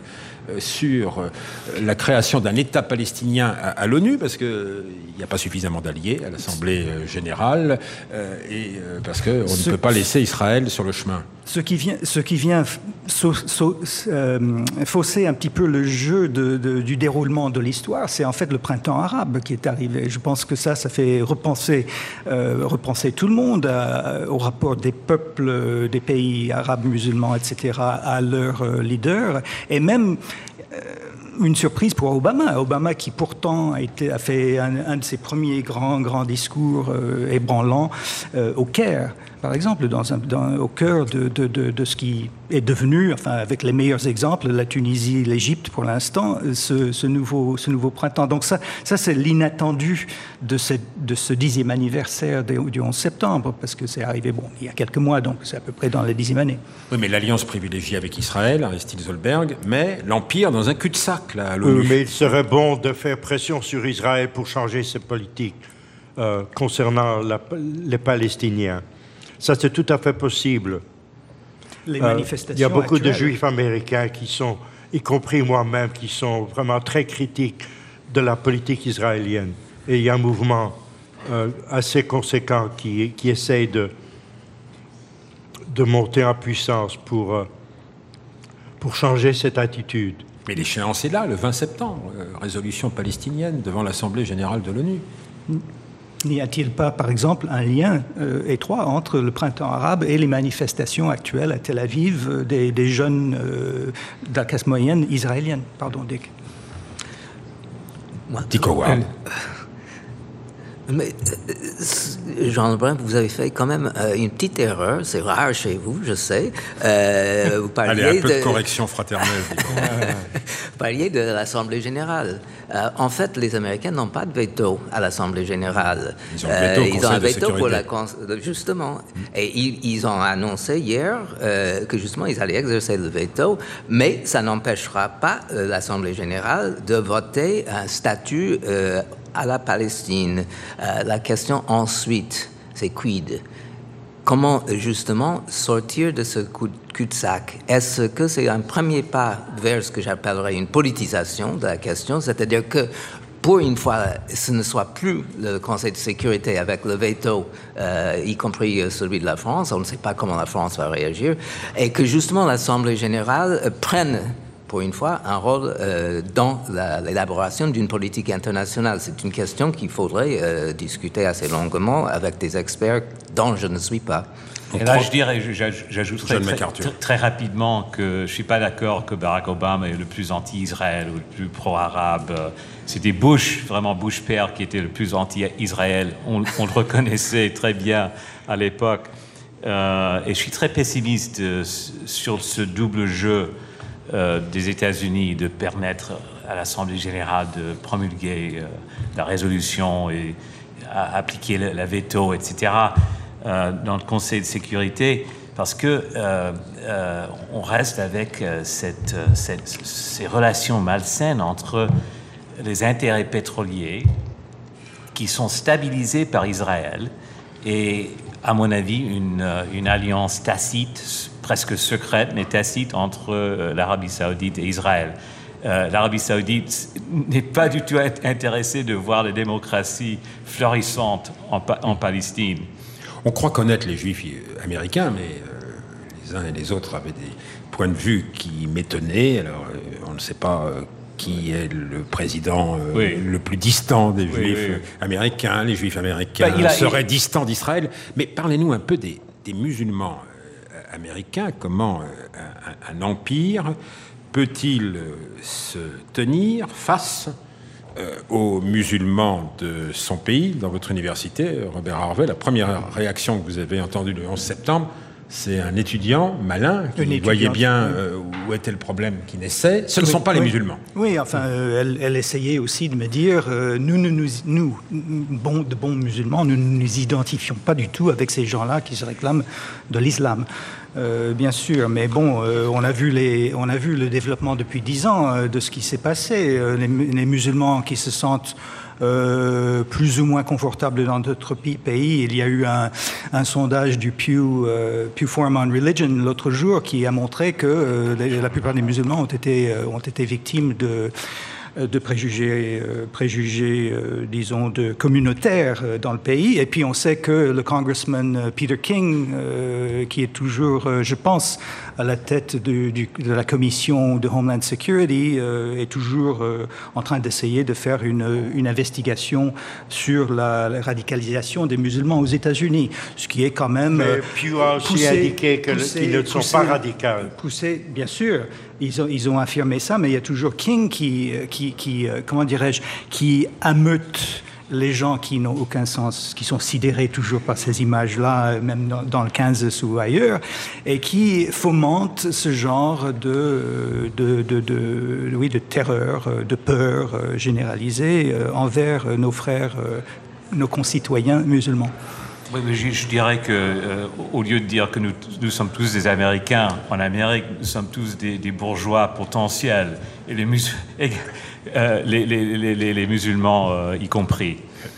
sur la création d'un État palestinien à l'ONU, parce qu'il n'y a pas suffisamment d'alliés à l'Assemblée générale et parce qu'on ne peut pas laisser Israël sur le chemin. Ce qui vient fausser un petit peu le jeu du déroulement de l'histoire, c'est en fait le printemps arabe qui est arrivé. Je pense que ça fait repenser tout le monde au rapport des peuples des pays arabes, musulmans, etc., à leurs leaders, et même une surprise pour Obama qui pourtant a fait un de ses premiers grands discours ébranlants au Caire, par exemple, au cœur de ce qui est devenu, enfin avec les meilleurs exemples, la Tunisie, l'Égypte pour l'instant, ce nouveau printemps. Donc ça c'est l'inattendu de ce 10e anniversaire du 11 septembre, parce que c'est arrivé il y a quelques mois, donc c'est à peu près dans la 10e année. Oui, mais l'alliance privilégiée avec Israël, Aristide Zolberg, met l'Empire dans un cul-de-sac là, à l'ONU. Mais il serait bon de faire pression sur Israël pour changer ses politiques concernant les Palestiniens. Ça, c'est tout à fait possible. Les manifestations il y a beaucoup actuelles. de Juifs américains qui sont, y compris moi-même, qui sont vraiment très critiques de la politique israélienne. Et il y a un mouvement assez conséquent qui essaye de monter en puissance pour changer cette attitude. Mais l'échéance est là, le 20 septembre, résolution palestinienne devant l'Assemblée générale de l'ONU. N'y a-t-il pas, par exemple, un lien étroit entre le printemps arabe et les manifestations actuelles à Tel Aviv des jeunes de la classe moyenne israélienne? Pardon, Dick. Dick Howard. Mais, Jean Lebrun, vous avez fait quand même une petite erreur. C'est rare chez vous, je sais. Vous parliez Allez, un peu de correction fraternelle. Vous parliez de l'Assemblée générale. En fait, les Américains n'ont pas de veto à l'Assemblée générale. Ils ont un veto pour justement. Et ils ont annoncé hier que justement, ils allaient exercer le veto, mais ça n'empêchera pas l'Assemblée générale de voter un statut à la Palestine, la question ensuite, c'est quid? Comment justement sortir de ce cul-de-sac? Est-ce que c'est un premier pas vers ce que j'appellerais une politisation de la question, c'est-à-dire que pour une fois, ce ne soit plus le Conseil de sécurité avec le veto, y compris celui de la France, on ne sait pas comment la France va réagir, et que justement l'Assemblée générale prenne pour une fois, un rôle dans l'élaboration d'une politique internationale. C'est une question qu'il faudrait discuter assez longuement avec des experts dont je ne suis pas. Et là, j'ajouterais très rapidement que je ne suis pas d'accord que Barack Obama est le plus anti-Israël ou le plus pro-arabe. C'était Bush, vraiment Bush père, qui était le plus anti-Israël. On le reconnaissait très bien à l'époque. Et je suis très pessimiste sur ce double jeu des États-Unis de permettre à l'Assemblée générale de promulguer la résolution et appliquer la veto, etc., dans le Conseil de sécurité, parce que on reste avec ces relations malsaines entre les intérêts pétroliers qui sont stabilisés par Israël et, à mon avis, une alliance tacite, presque secrète, mais tacite entre l'Arabie saoudite et Israël. L'Arabie saoudite n'est pas du tout intéressée de voir les démocraties florissantes en Palestine. On croit connaître les Juifs américains, mais les uns et les autres avaient des points de vue qui m'étonnaient. Alors, on ne sait pas qui est le président le plus distant des Juifs américains. Les Juifs américains seraient distants d'Israël. Mais parlez-nous un peu des musulmans américain, comment un empire peut-il se tenir face aux musulmans de son pays? Dans votre université, Robert Harvey, la première réaction que vous avez entendue le 11 septembre, c'est un étudiant malin qui voyait bien où était le problème qui naissait. Ce ne sont pas les musulmans. Oui, enfin, elle essayait aussi de me dire, nous, de bons musulmans, nous ne nous identifions pas du tout avec ces gens-là qui se réclament de l'islam. Bien sûr, mais bon, on a vu le développement depuis 10 ans de ce qui s'est passé. Les musulmans qui se sentent plus ou moins confortables dans d'autres pays. Il y a eu un sondage du Pew Forum on Religion l'autre jour qui a montré que la plupart des musulmans ont été victimes de préjugés, disons, communautaires dans le pays. Et puis on sait que le congressman Peter King, qui est toujours, je pense, à la tête de la commission de Homeland Security, est toujours en train d'essayer de faire une investigation sur la radicalisation des musulmans aux États-Unis, ce qui est quand même... Mais Pew a aussi indiqué qu'ils ne sont pas radicaux. Poussé, bien sûr. Ils ont affirmé ça, mais il y a toujours King qui comment dirais-je, qui ameute les gens qui n'ont aucun sens, qui sont sidérés toujours par ces images-là, même dans le Kansas ou ailleurs, et qui fomente ce genre de terreur, de peur généralisée envers nos frères, nos concitoyens musulmans. Oui, mais je dirais que, au lieu de dire que nous sommes tous des Américains, en Amérique, nous sommes tous des bourgeois potentiels, et les musulmans y compris.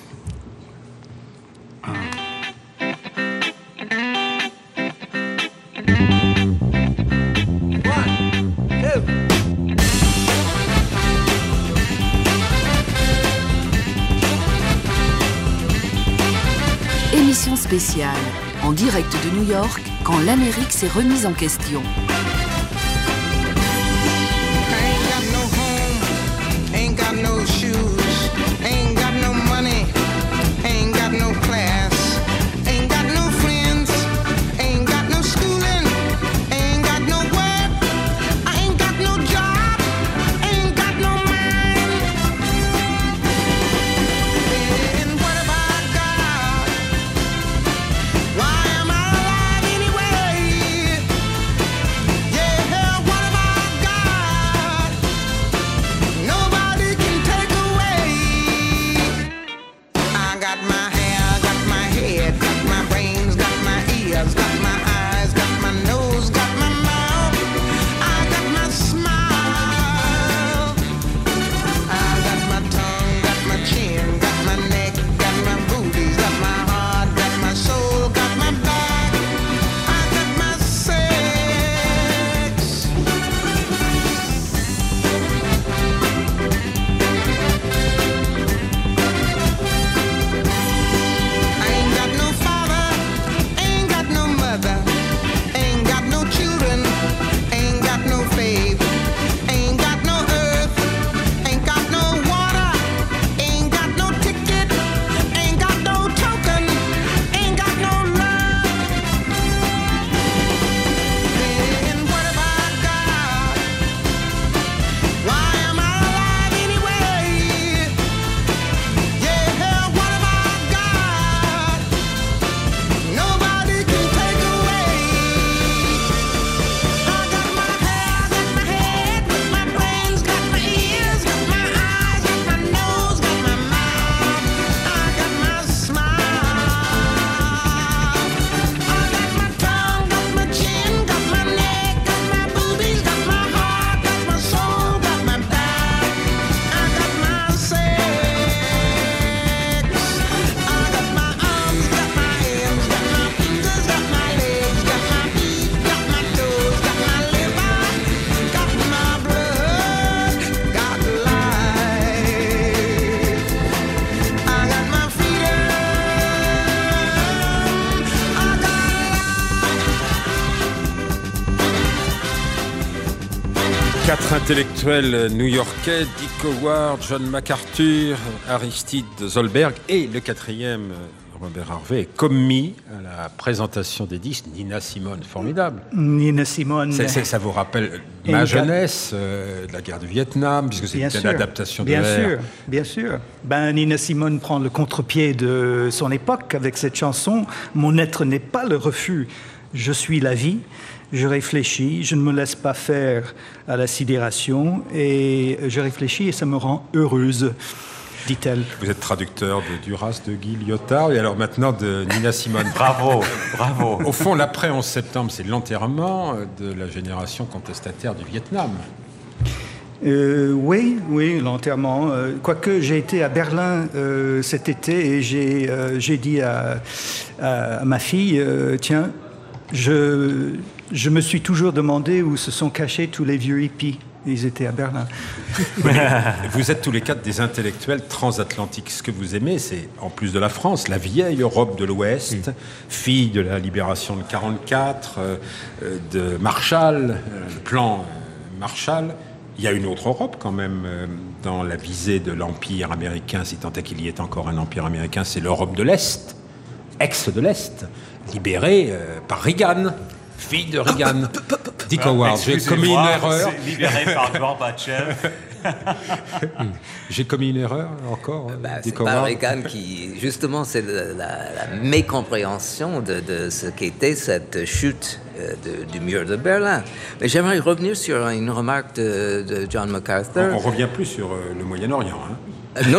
Émission spéciale, en direct de New York, quand l'Amérique s'est remise en question. Quatre intellectuels new-yorkais, Dick Howard, John MacArthur, Aristide Zolberg et le quatrième, Robert Harvey, est commis à la présentation des disques. Nina Simone, formidable. Nina Simone. Ça vous rappelle ma jeunesse, de la guerre du Vietnam, puisque c'est une adaptation de l'air. Bien sûr. Nina Simone prend le contre-pied de son époque avec cette chanson. Mon être n'est pas le refus, je suis la vie. Je réfléchis, je ne me laisse pas faire à la sidération et je réfléchis et ça me rend heureuse, dit-elle. Vous êtes traducteur de Duras, de Guy Lyotard et alors maintenant de Nina Simone. Bravo. Au fond, l'après 11 septembre, c'est l'enterrement de la génération contestataire du Vietnam. Oui, l'enterrement. Quoique j'ai été à Berlin cet été et j'ai dit à ma fille, tiens, je me suis toujours demandé où se sont cachés tous les vieux hippies. Ils étaient à Berlin. Vous êtes tous les quatre des intellectuels transatlantiques. Ce que vous aimez, c'est, en plus de la France, la vieille Europe de l'Ouest, fille de la libération de 1944, de Marshall, le plan Marshall. Il y a une autre Europe, quand même, dans la visée de l'Empire américain, si tant est qu'il y ait encore un Empire américain, c'est l'Europe de l'Est, ex de l'Est, libérée par Reagan. Fille de Reagan. Dick Howard, j'ai commis une erreur. Libéré par Gorbatchev. J'ai commis une erreur encore. C'est pas Reagan qui, justement, c'est la mécompréhension de ce qu'était cette chute du mur de Berlin. Mais j'aimerais revenir sur une remarque de John MacArthur. On revient plus sur le Moyen-Orient, hein. Non.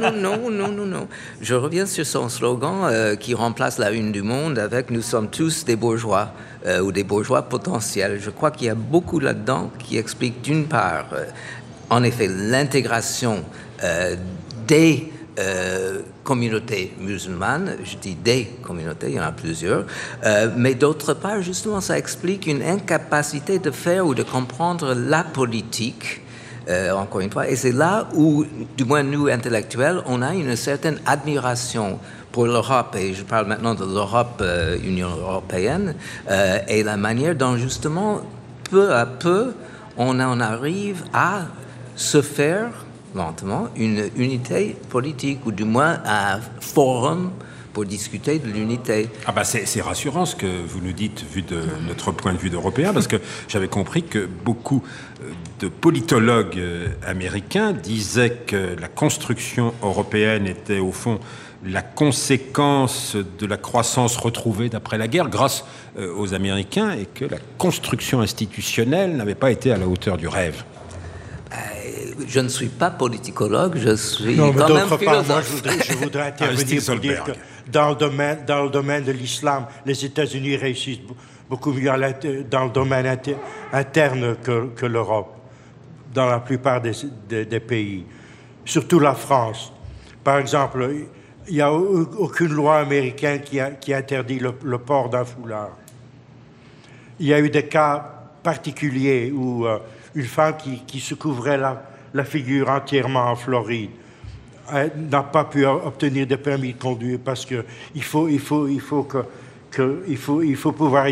Je reviens sur son slogan qui remplace la une du Monde avec « Nous sommes tous des bourgeois » ou des bourgeois potentiels. Je crois qu'il y a beaucoup là-dedans qui explique d'une part, en effet, l'intégration des communautés musulmanes. Je dis des communautés, il y en a plusieurs. Mais d'autre part, justement, ça explique une incapacité de faire ou de comprendre la politique. Encore une fois, et c'est là où, du moins nous intellectuels, on a une certaine admiration pour l'Europe, et je parle maintenant de l'Europe, Union européenne, et la manière dont justement, peu à peu, on en arrive à se faire, lentement, une unité politique, ou du moins un forum pour discuter de l'unité. C'est rassurant ce que vous nous dites, vu de notre point de vue d'Européens, parce que j'avais compris que beaucoup de politologues américains disaient que la construction européenne était au fond la conséquence de la croissance retrouvée d'après la guerre grâce aux Américains et que la construction institutionnelle n'avait pas été à la hauteur du rêve. Je ne suis pas politicologue, je suis quand même philosophe. Moi, je voudrais intervenir pour dire que dans le domaine de l'islam, les États-Unis réussissent beaucoup mieux dans le domaine interne que l'Europe, dans la plupart des pays. Surtout la France. Par exemple, il n'y a aucune loi américaine qui interdit le port d'un foulard. Il y a eu des cas particuliers où une femme qui se couvrait la figure entièrement en Floride n'a pas pu obtenir de permis de conduire parce que il faut pouvoir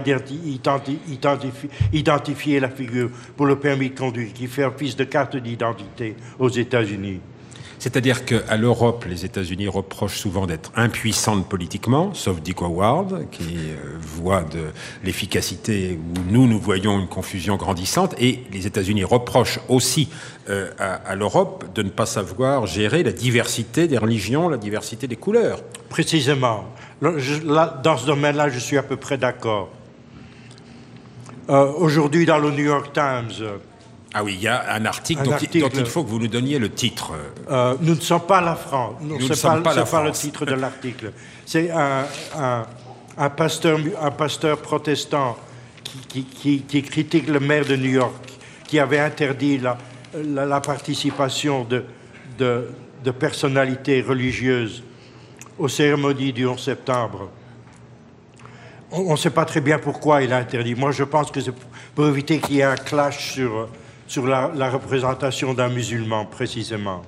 identifier la figure pour le permis de conduire, qui fait office de carte d'identité aux États-Unis. C'est-à-dire qu'à l'Europe, les États-Unis reprochent souvent d'être impuissantes politiquement, sauf Dick Howard, qui voit de l'efficacité où nous voyons une confusion grandissante. Et les États-Unis reprochent aussi à l'Europe de ne pas savoir gérer la diversité des religions, la diversité des couleurs. Précisément. Dans ce domaine-là, je suis à peu près d'accord. Aujourd'hui, dans le New York Times... Ah oui, il y a un article dont il faut que vous nous donniez le titre. Nous ne sommes pas la France. C'est pas le titre de l'article. C'est un pasteur protestant qui critique le maire de New York, qui avait interdit la participation de personnalités religieuses aux cérémonies du 11 septembre. On ne sait pas très bien pourquoi il a interdit. Moi, je pense que c'est pour éviter qu'il y ait un clash sur la représentation d'un musulman, précisément.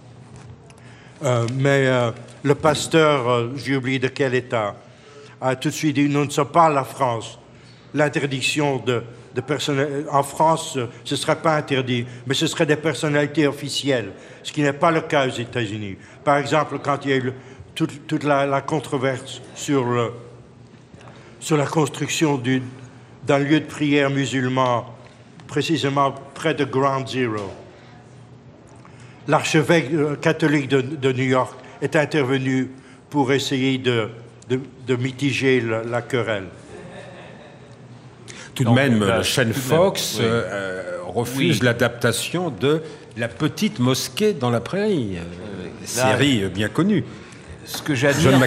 Mais le pasteur, j'ai oublié de quel État, a tout de suite dit « Nous ne sommes pas la France. L'interdiction En France, ce ne serait pas interdit, mais ce seraient des personnalités officielles, ce qui n'est pas le cas aux États-Unis. Par exemple, quand il y a eu toute la controverse sur la construction d'un lieu de prière musulman, précisément près de Ground Zero, l'archevêque catholique de New York est intervenu pour essayer de mitiger la querelle. Tout de même, la chaîne Fox refuse l'adaptation de La petite mosquée dans la prairie, série bien connue. Ce que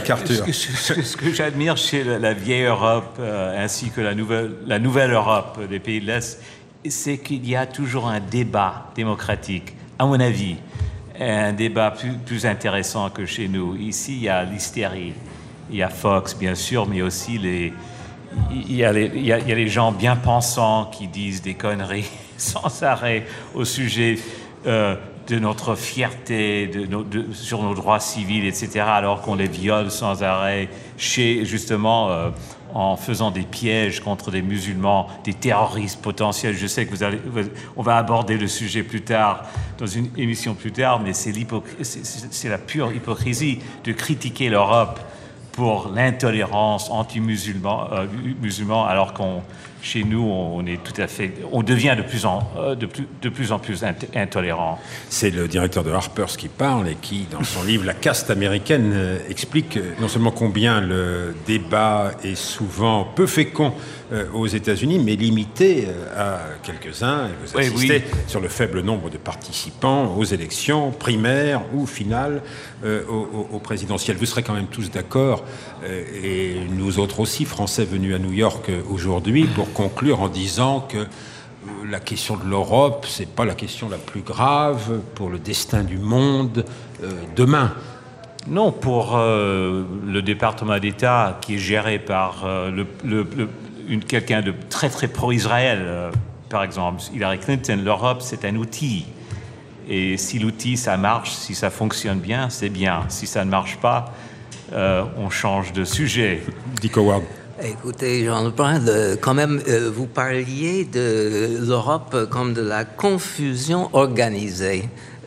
j'admire chez la vieille Europe ainsi que la nouvelle Europe des pays de l'Est, c'est qu'il y a toujours un débat démocratique, à mon avis, un débat plus intéressant que chez nous. Ici, il y a l'hystérie, il y a Fox, bien sûr, mais aussi il y a les gens bien pensants qui disent des conneries sans arrêt au sujet de notre fierté, sur nos droits civils, etc., alors qu'on les viole sans arrêt, justement en faisant des pièges contre des musulmans, des terroristes potentiels. Je sais que on va aborder le sujet plus tard, dans une émission plus tard, mais c'est la pure hypocrisie de critiquer l'Europe pour l'intolérance anti-musulman, alors chez nous, on devient de plus en plus intolérant. C'est le directeur de Harper's qui parle et qui, dans son livre La caste américaine, explique non seulement combien le débat est souvent peu fécond aux États-Unis, mais limité à quelques-uns. Et vous insistez sur le faible nombre de participants aux élections primaires ou finales aux présidentielles. Vous serez quand même tous d'accord, et nous autres aussi, Français venus à New York aujourd'hui, pour conclure en disant que la question de l'Europe, c'est pas la question la plus grave pour le destin du monde demain. Non, pour le département d'État qui est géré par quelqu'un de très très pro-Israël, par exemple, Hillary Clinton, l'Europe c'est un outil. Et si l'outil ça marche, si ça fonctionne bien, c'est bien. Si ça ne marche pas, on change de sujet. Dick Howard. Écoutez, Jean-Lebrun, quand même, vous parliez de l'Europe comme de la confusion organisée.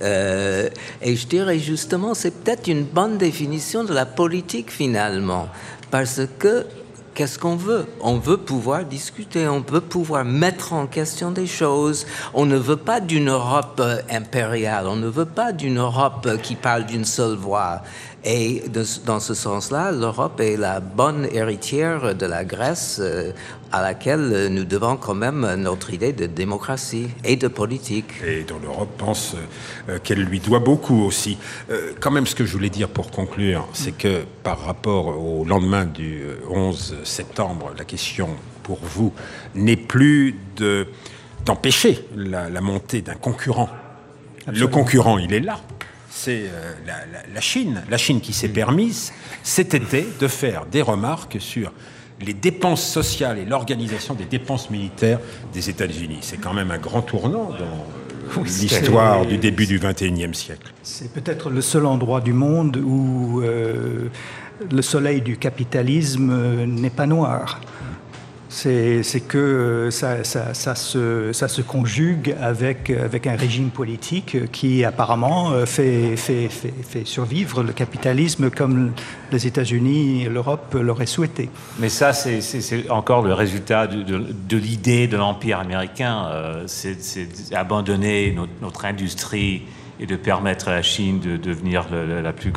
Et je dirais justement, c'est peut-être une bonne définition de la politique finalement. Parce que, qu'est-ce qu'on veut? On veut pouvoir discuter, on veut pouvoir mettre en question des choses. On ne veut pas d'une Europe impériale, on ne veut pas d'une Europe qui parle d'une seule voix. Et dans ce sens-là, l'Europe est la bonne héritière de la Grèce à laquelle nous devons quand même notre idée de démocratie et de politique. Et dont l'Europe pense qu'elle lui doit beaucoup aussi. Quand même, ce que je voulais dire pour conclure, c'est que par rapport au lendemain du 11 septembre, la question pour vous n'est plus d'empêcher la montée d'un concurrent. Absolument. Le concurrent, il est là. C'est la Chine qui s'est permise cet été de faire des remarques sur les dépenses sociales et l'organisation des dépenses militaires des États-Unis. C'est quand même un grand tournant dans l'histoire du début du XXIe siècle. C'est peut-être le seul endroit du monde où le soleil du capitalisme n'est pas noir. C'est que ça se conjugue avec un régime politique qui apparemment fait survivre le capitalisme comme les États-Unis et l'Europe l'auraient souhaité. Mais ça, c'est encore le résultat de l'idée de l'Empire américain. C'est abandonner notre industrie et de permettre à la Chine de devenir le plus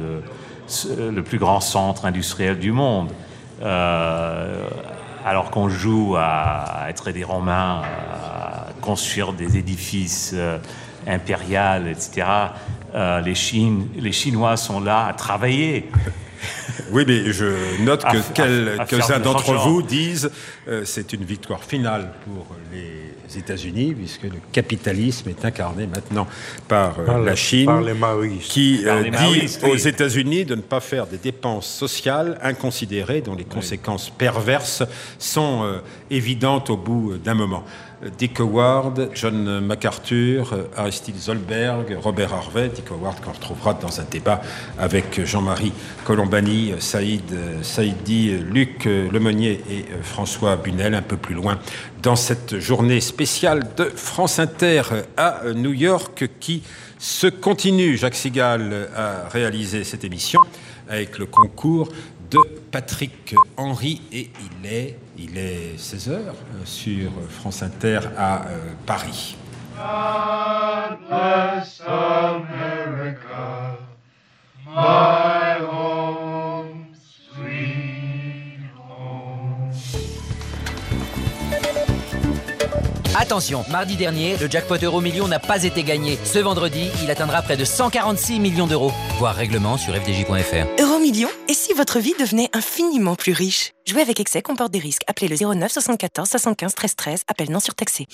grand centre industriel du monde. Alors qu'on joue à être des Romains, à construire des édifices impériaux, etc., les Chinois sont là à travailler. Oui, mais je note que quelques-uns d'entre vous disent c'est une victoire finale pour les États-Unis, puisque le capitalisme est incarné maintenant par la Chine, par les maoïstes, qui dit aux États-Unis de ne pas faire des dépenses sociales inconsidérées, dont les conséquences perverses sont évidentes au bout d'un moment. Dick Howard, John MacArthur, Aristide Zolberg, Robert Harvey. Dick Howard qu'on retrouvera dans un débat avec Jean-Marie Colombani, Saïdi, Luc Lemonnier et François Bunel un peu plus loin dans cette journée spéciale de France Inter à New York qui se continue. Jacques Sigal a réalisé cette émission avec le concours de Patrick Henry et il est 16h sur France Inter à Paris. God bless America, my home, sweet home. Attention, mardi dernier, le jackpot Euro-Million n'a pas été gagné. Ce vendredi, il atteindra près de 146 millions d'euros. Voir règlement sur fdj.fr. Euro-Million, et si votre vie devenait infiniment plus riche? Jouer avec excès comporte des risques. Appelez le 09 74 75 13 13. Appel non surtaxé.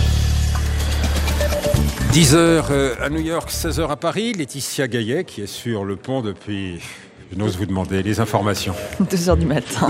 10h à New York, 16h à Paris. Laetitia Gaillet qui est sur le pont depuis... Je n'ose vous demander les informations. 2h du matin.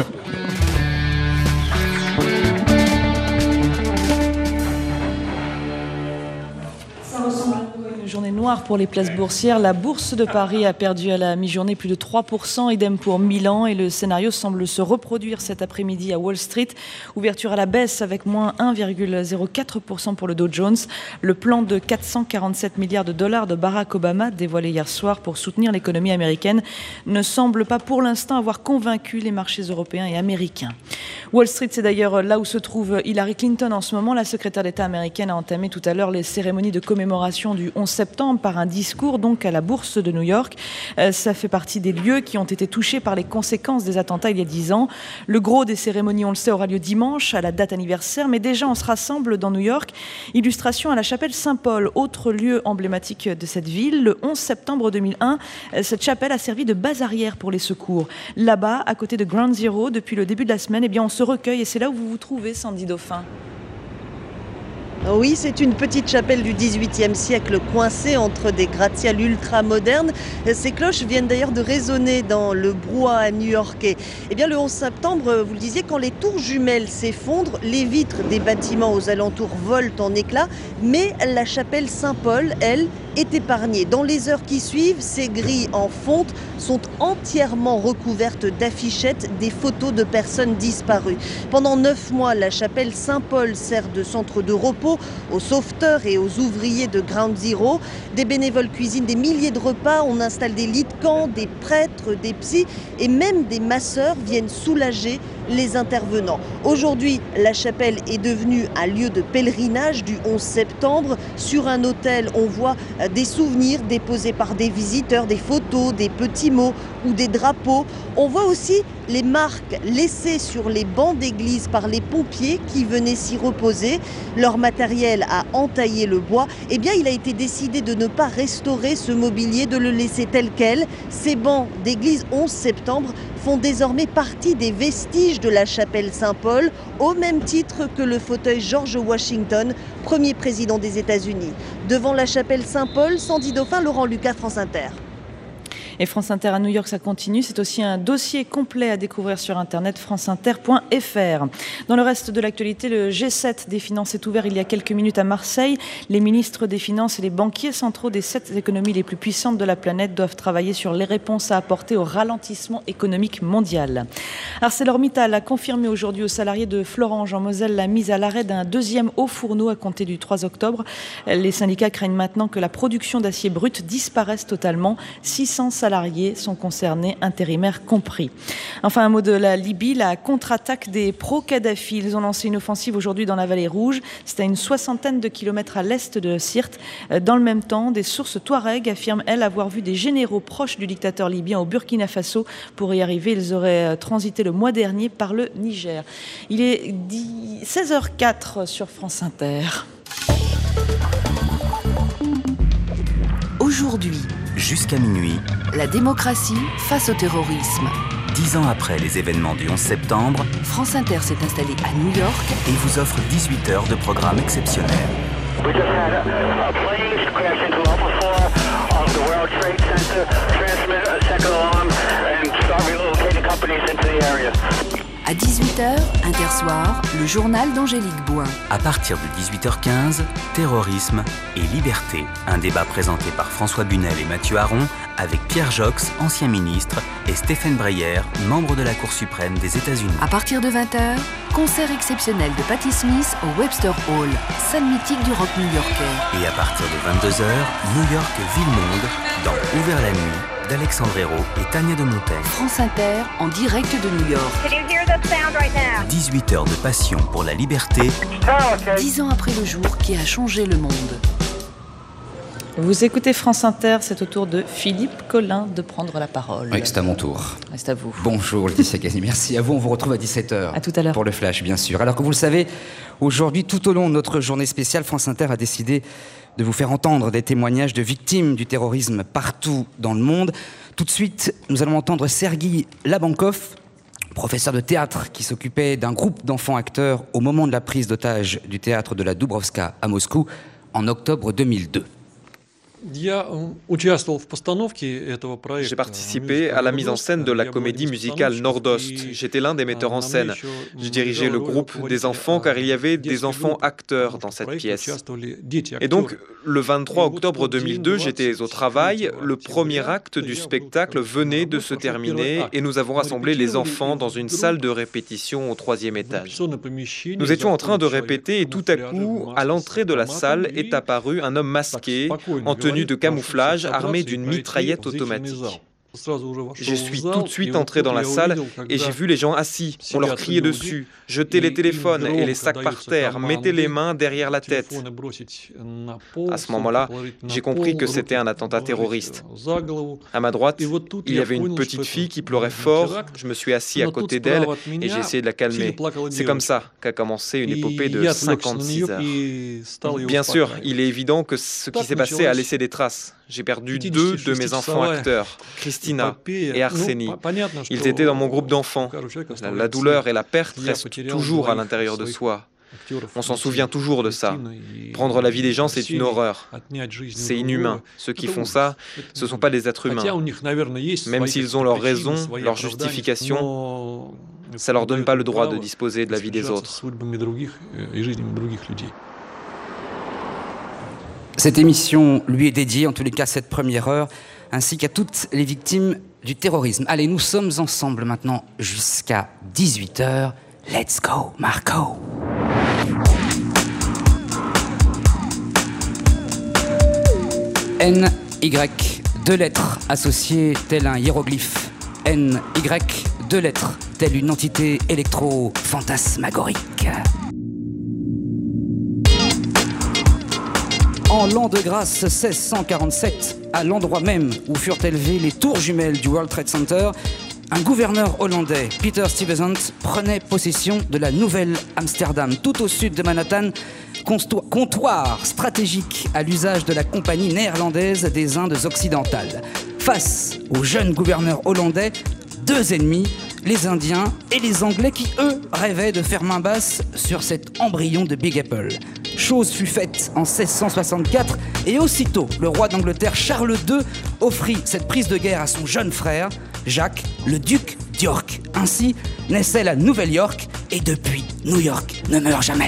Journée noire pour les places boursières. La bourse de Paris a perdu à la mi-journée plus de 3%, idem pour Milan, et le scénario semble se reproduire cet après-midi à Wall Street. Ouverture à la baisse avec moins 1,04% pour le Dow Jones. Le plan de 447 milliards de dollars de Barack Obama, dévoilé hier soir pour soutenir l'économie américaine, ne semble pas pour l'instant avoir convaincu les marchés européens et américains. Wall Street, c'est d'ailleurs là où se trouve Hillary Clinton en ce moment. La secrétaire d'État américaine a entamé tout à l'heure les cérémonies de commémoration du 11 septembre par un discours donc à la bourse de New York. Ça fait partie des lieux qui ont été touchés par les conséquences des attentats il y a 10 ans. Le gros des cérémonies, on le sait, aura lieu dimanche à la date anniversaire, mais déjà on se rassemble dans New York. Illustration à la chapelle Saint-Paul, autre lieu emblématique de cette ville. Le 11 septembre 2001, cette chapelle a servi de base arrière pour les secours. Là-bas, à côté de Ground Zero, depuis le début de la semaine, eh bien, on se recueille et c'est là où vous vous trouvez, Sandy Dauphin. Oui, c'est une petite chapelle du XVIIIe siècle coincée entre des gratte-ciels ultra-modernes. Ces cloches viennent d'ailleurs de résonner dans le brouhaha new-yorkais. Eh bien, le 11 septembre, vous le disiez, quand les tours jumelles s'effondrent, les vitres des bâtiments aux alentours volent en éclats, mais la chapelle Saint-Paul, elle, est épargnée. Dans les heures qui suivent, ces grilles en fonte sont entièrement recouvertes d'affichettes, des photos de personnes disparues. Pendant 9 mois, la chapelle Saint-Paul sert de centre de repos aux sauveteurs et aux ouvriers de Ground Zero. Des bénévoles cuisinent des milliers de repas, on installe des lits de camp, des prêtres, des psys et même des masseurs viennent soulager les intervenants. Aujourd'hui, la chapelle est devenue un lieu de pèlerinage du 11 septembre. Sur un autel, on voit des souvenirs déposés par des visiteurs, des photos, des petits mots ou des drapeaux. On voit aussi les marques laissées sur les bancs d'église par les pompiers qui venaient s'y reposer. Leur matériel a entaillé le bois. Eh bien, il a été décidé de ne pas restaurer ce mobilier, de le laisser tel quel. Ces bancs d'église 11 septembre font désormais partie des vestiges de la chapelle Saint-Paul, au même titre que le fauteuil George Washington, premier président des États-Unis. Devant la chapelle Saint-Paul, Sandy Dauphin, Laurent Lucas, France Inter. Et France Inter à New York, ça continue. C'est aussi un dossier complet à découvrir sur Internet, franceinter.fr. Dans le reste de l'actualité, le G7 des finances est ouvert il y a quelques minutes à Marseille. Les ministres des Finances et les banquiers centraux des 7 économies les plus puissantes de la planète doivent travailler sur les réponses à apporter au ralentissement économique mondial. ArcelorMittal a confirmé aujourd'hui aux salariés de Florange en Moselle la mise à l'arrêt d'un deuxième haut fourneau à compter du 3 octobre. Les syndicats craignent maintenant que la production d'acier brut disparaisse totalement. 600 salariés sont concernés, intérimaires compris. Enfin, un mot de la Libye, la contre-attaque des pro-Kadhafi. Ils ont lancé une offensive aujourd'hui dans la vallée Rouge. C'est à une 60aine de kilomètres à l'est de Sirte. Dans le même temps, des sources touareg affirment, elles, avoir vu des généraux proches du dictateur libyen au Burkina Faso. Pour y arriver, ils auraient transité le mois dernier par le Niger. Il est 16h04 sur France Inter. Aujourd'hui, jusqu'à minuit, la démocratie face au terrorisme. 10 ans après les événements du 11 septembre, France Inter s'est installée à New York et vous offre 18 heures de programme exceptionnel. We just had a plane crash into level 4 of the World Trade Center, transmit a second alarm and start relocating companies into the area. À 18h, Intersoir, le journal d'Angélique Boin. À partir de 18h15, terrorisme et liberté. Un débat présenté par François Bunel et Mathieu Aron avec Pierre Jox, ancien ministre, et Stéphane Breyer, membre de la Cour suprême des États-Unis. À partir de 20h, concert exceptionnel de Patti Smith au Webster Hall, scène mythique du rock new-yorkais. Et à partir de 22h, New York Ville-Monde dans Ouvert la nuit d'Alexandre Hérault et Tania de Montaigne. France Inter, en direct de New York. 18 heures de passion pour la liberté. 10 ans après le jour qui a changé le monde. Vous écoutez France Inter, c'est au tour de Philippe Collin de prendre la parole. Oui, c'est à mon tour. C'est à vous. Bonjour Laetitia Cazzi, merci à vous. On vous retrouve à 17h. À tout à l'heure. Pour le Flash, bien sûr. Alors que vous le savez, aujourd'hui, tout au long de notre journée spéciale, France Inter a décidé de vous faire entendre des témoignages de victimes du terrorisme partout dans le monde. Tout de suite, nous allons entendre Sergueï Labankov, professeur de théâtre qui s'occupait d'un groupe d'enfants acteurs au moment de la prise d'otage du théâtre de la Dubrovka à Moscou en octobre 2002. J'ai participé à la mise en scène de la comédie musicale Nordost. J'étais l'un des metteurs en scène. Je dirigeais le groupe des enfants car il y avait des enfants acteurs dans cette pièce. Et donc, le 23 octobre 2002, j'étais au travail. Le premier acte du spectacle venait de se terminer et nous avons rassemblé les enfants dans une salle de répétition au 3e étage. Nous étions en train de répéter et tout à coup, à l'entrée de la salle est apparu un homme masqué, en tenue de camouflage, armé d'une mitraillette automatique. Je suis tout de suite entré dans la salle et j'ai vu les gens assis. On leur criait dessus, jetez les téléphones et les sacs par terre, mettez les mains derrière la tête. À ce moment-là, j'ai compris que c'était un attentat terroriste. À ma droite, il y avait une petite fille qui pleurait fort. Je me suis assis à côté d'elle et j'ai essayé de la calmer. C'est comme ça qu'a commencé une épopée de 56 heures. Bien sûr, il est évident que ce qui s'est passé a laissé des traces. J'ai perdu 2 de mes enfants acteurs, Christina et Arseny. Ils étaient dans mon groupe d'enfants. La douleur et la perte restent toujours à l'intérieur de soi. On s'en souvient toujours de ça. Prendre la vie des gens, c'est une horreur. C'est inhumain. Ceux qui font ça, ce ne sont pas des êtres humains. Même s'ils ont leurs raisons, leurs justifications, ça ne leur donne pas le droit de disposer de la vie des autres. Cette émission lui est dédiée, en tous les cas cette première heure, ainsi qu'à toutes les victimes du terrorisme. Allez, nous sommes ensemble maintenant jusqu'à 18h. Let's go, Marco. N-Y, 2 lettres associées tel un hiéroglyphe. N-Y, 2 lettres, telle une entité électro-fantasmagorique. En l'an de grâce 1647, à l'endroit même où furent élevées les tours jumelles du World Trade Center, un gouverneur hollandais, Peter Stuyvesant, prenait possession de la Nouvelle Amsterdam, tout au sud de Manhattan, comptoir stratégique à l'usage de la compagnie néerlandaise des Indes occidentales. Face au jeune gouverneur hollandais, 2 ennemis, les Indiens et les Anglais qui, eux, rêvaient de faire main basse sur cet embryon de Big Apple. Chose fut faite en 1664 et aussitôt, le roi d'Angleterre Charles II offrit cette prise de guerre à son jeune frère, Jacques, le duc d'York. Ainsi naissait la Nouvelle-York et depuis, New York ne meurt jamais.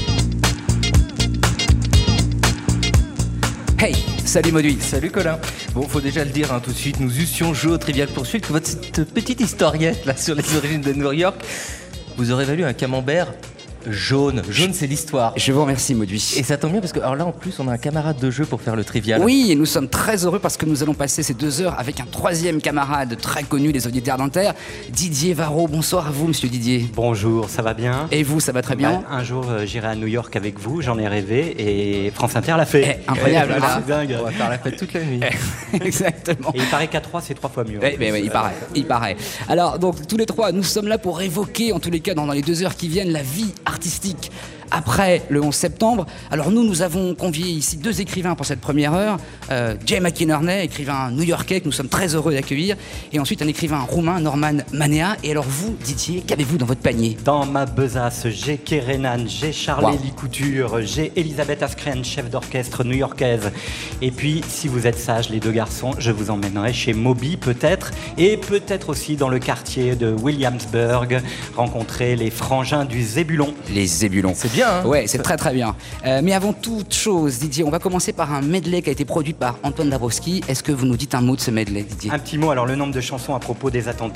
Hey, salut Mauduit. Salut Colin. Bon, faut déjà le dire tout de suite, nous eussions joué au Trivial Pursuit que votre petite historiette là sur les origines de New York vous aurait valu un camembert jaune. Jaune, c'est l'histoire. Je vous remercie, Mauduit. Et ça tombe bien parce que, alors là, en plus, on a un camarade de jeu pour faire le trivial. Oui, et nous sommes très heureux parce que nous allons passer ces 2 heures avec un 3e camarade très connu des auditeurs d'Inter, Didier Varro. Bonsoir à vous, monsieur Didier. Bonjour, ça va bien? Et vous, ça va très bien? Un jour, j'irai à New York avec vous, j'en ai rêvé, et France Inter l'a fait. Incroyable, là. C'est dingue. On va faire la fête toute la nuit. Exactement. Et il paraît qu'à 3, c'est 3 fois mieux. Oui, il paraît. Alors, donc, tous les 3, nous sommes là pour évoquer, en tous les cas, dans les 2 heures qui viennent, la vie artistique après le 11 septembre. Alors nous avons convié ici 2 écrivains pour cette première heure. Jay McInerney, écrivain new-yorkais que nous sommes très heureux d'accueillir. Et ensuite un écrivain roumain, Norman Manea. Et alors vous, Didier, qu'avez-vous dans votre panier? Dans ma besace, j'ai Kerenan, j'ai Charlie Couture, j'ai Elisabeth Askren, chef d'orchestre new-yorkaise. Et puis, si vous êtes sages, les 2 garçons, je vous emmènerai chez Moby peut-être, et peut-être aussi dans le quartier de Williamsburg, rencontrer les frangins du Zébulon. Les Zébulons. C'est bien, hein? Ouais, c'est très très bien. Mais avant toute chose, Didier, on va commencer par un medley qui a été produit par Antoine Dabrowski. Est-ce que vous nous dites un mot de ce medley, Didier? Un petit mot, alors le nombre de chansons à propos des attentats